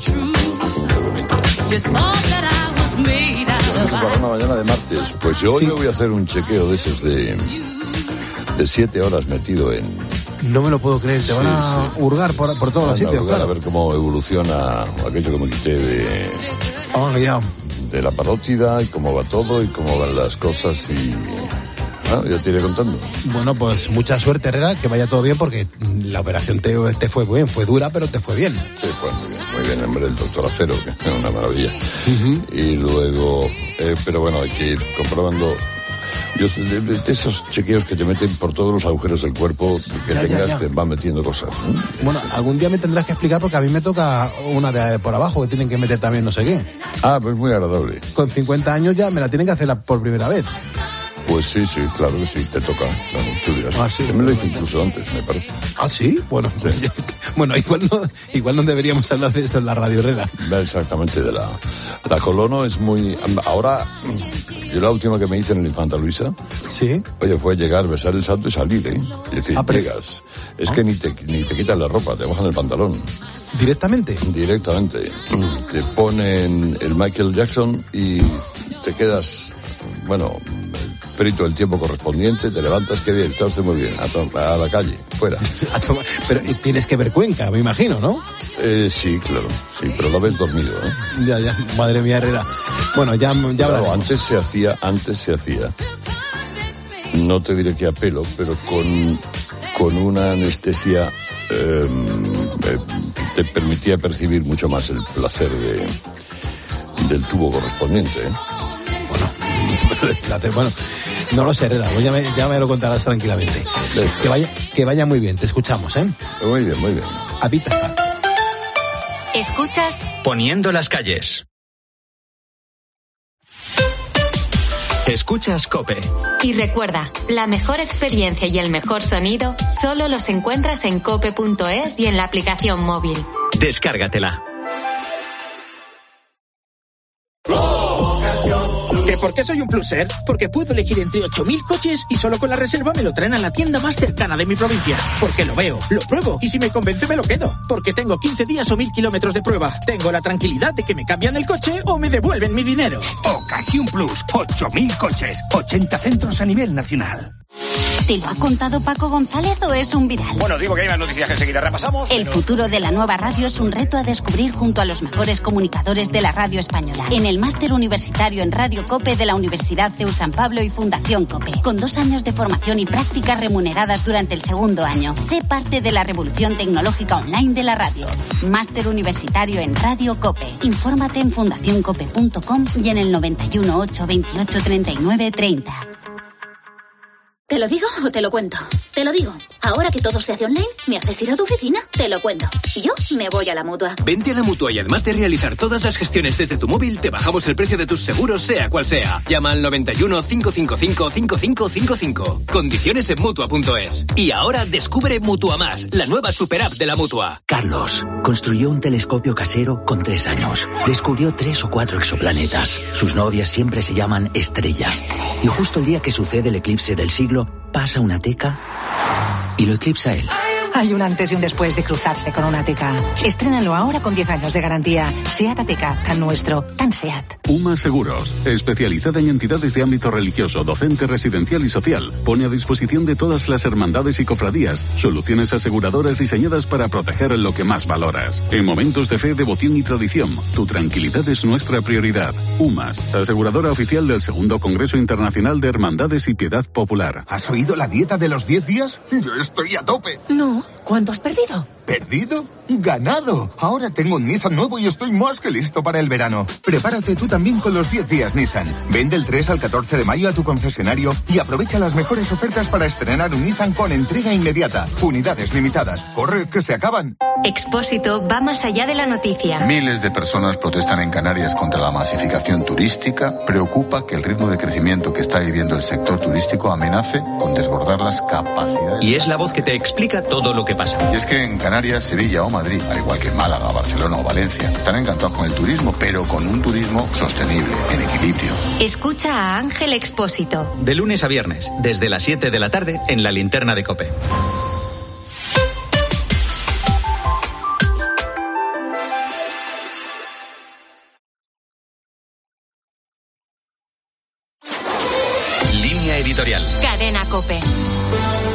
Para una mañana de martes, pues yo hoy sí. voy a hacer un chequeo de esos de, de siete horas metido en... No me lo puedo creer, te sí, van a sí. hurgar por, por todos los sitios, claro. A ver cómo evoluciona aquello que me quité de... Oh, ya. De la parótida y cómo va todo y cómo van las cosas y... Ah, ya te iré contando. Bueno, pues mucha suerte, Herrera, que vaya todo bien porque la operación te, te fue bien, fue dura, pero te fue bien. Sí, fue muy bien, muy bien, hombre, el doctor Acero, que es una maravilla. Uh-huh. Y luego, eh, pero bueno, hay que ir comprobando. Yo, de, de esos chequeos que te meten por todos los agujeros del cuerpo que ya, tengas, ya, ya. te van metiendo cosas, ¿no? Bueno, algún día me tendrás que explicar porque a mí me toca una de por abajo que tienen que meter también no sé qué. Ah, pues muy agradable. Con cincuenta años ya me la tienen que hacer por primera vez. Pues sí, sí, claro que sí, te toca. Claro, tú dirás. Ah, sí, me lo hice incluso antes, me parece. ¿Ah, sí? Bueno, sí. Pues ya, bueno, igual no, igual no deberíamos hablar de esto en la radio, Herrera. Exactamente, de la, la colono es muy... Ahora, yo la última que me hice en el Infanta Luisa, sí, oye, fue llegar, besar el santo y salir, ¿eh? Es decir, ah, pero... llegas. Es ¿Ah? que ni te, ni te quitan la ropa, te bajan el pantalón. ¿Directamente? Directamente. Te ponen el Michael Jackson y te quedas, bueno... frito el tiempo correspondiente, te levantas, qué bien, está usted muy bien, a, to- a la calle, fuera. Pero tienes que ver Cuenca, me imagino, ¿no? Eh, sí, claro, sí, pero lo ves dormido, ¿eh? Ya, ya, madre mía, Herrera. Bueno, ya, ya claro, antes se hacía, antes se hacía, no te diré que a pelo, pero con, con una anestesia eh, eh, te permitía percibir mucho más el placer de, del tubo correspondiente, ¿eh? Bueno, no lo sé, Herrera, ya me, ya me lo contarás tranquilamente. Sí. Que vaya, que vaya muy bien, te escuchamos, ¿eh? Muy bien, muy bien. Habita. Escuchas Poniendo las calles. Escuchas COPE. Y recuerda, la mejor experiencia y el mejor sonido solo los encuentras en cope punto es y en la aplicación móvil. Descárgatela. ¿Que por qué soy un pluser? Porque puedo elegir entre ocho mil coches y solo con la reserva me lo traen a la tienda más cercana de mi provincia. Porque lo veo, lo pruebo y si me convence me lo quedo. Porque tengo quince días o mil kilómetros de prueba. Tengo la tranquilidad de que me cambian el coche o me devuelven mi dinero. Ocasión Plus, ocho mil coches, ochenta centros a nivel nacional. ¿Te lo ha contado Paco González o es un viral? Bueno, digo que hay más noticias que enseguida repasamos. El pero... futuro de la nueva radio es un reto a descubrir junto a los mejores comunicadores de la radio española. En el máster universitario en Radio COPE de la Universidad C E U San Pablo y Fundación COPE. Con dos años de formación y prácticas remuneradas durante el segundo año. Sé parte de la revolución tecnológica online de la radio. Máster universitario en Radio COPE. Infórmate en fundación cope punto com y en el noventa y uno, ocho veintiocho, treinta y nueve, treinta. ¿Te lo digo o te lo cuento? Te lo digo. Ahora que todo se hace online, ¿me haces ir a tu oficina? Te lo cuento. Yo me voy a la Mutua. Vente a la Mutua y además de realizar todas las gestiones desde tu móvil, te bajamos el precio de tus seguros, sea cual sea. Llama al noventa y uno, cinco cinco cinco, cinco cinco cinco cinco. Condiciones en Mutua punto es. Y ahora descubre Mutua Más, la nueva super app de la Mutua. Carlos construyó un telescopio casero con tres años. Descubrió tres o cuatro exoplanetas. Sus novias siempre se llaman estrellas. Y justo el día que sucede el eclipse del siglo, pasa una teca y lo eclipsa él. Hay un antes y un después de cruzarse con una teca. Estrénalo ahora con diez años de garantía. SEAT Ateca, tan nuestro, tan SEAT. UMA Seguros, especializada en entidades de ámbito religioso, docente, residencial y social, pone a disposición de todas las hermandades y cofradías soluciones aseguradoras diseñadas para proteger lo que más valoras. En momentos de fe, devoción y tradición, tu tranquilidad es nuestra prioridad. UMAS, aseguradora oficial del segundo Congreso Internacional de Hermandades y Piedad Popular. ¿Has oído la dieta de los diez días? Yo estoy a tope. No, ¿cuánto has perdido? ¿Perdido? ¡Ganado! Ahora tengo un Nissan nuevo y estoy más que listo para el verano. Prepárate tú también con los diez días Nissan. Ven del tres al catorce de mayo a tu concesionario y aprovecha las mejores ofertas para estrenar un Nissan con entrega inmediata. Unidades limitadas. ¡Corre, que se acaban! Expósito va más allá de la noticia. Miles de personas protestan en Canarias contra la masificación turística. Preocupa que el ritmo de crecimiento que está viviendo el sector turístico amenace con desbordar las capacidades. Y es la voz que te explica todo lo que pasa. Y es que en Canarias, Sevilla o Madrid, Madrid, al igual que Málaga, Barcelona o Valencia, están encantados con el turismo, pero con un turismo sostenible, en equilibrio. Escucha a Ángel Expósito. De lunes a viernes, desde las siete de la tarde, en la linterna de COPE. Línea editorial. Cadena COPE.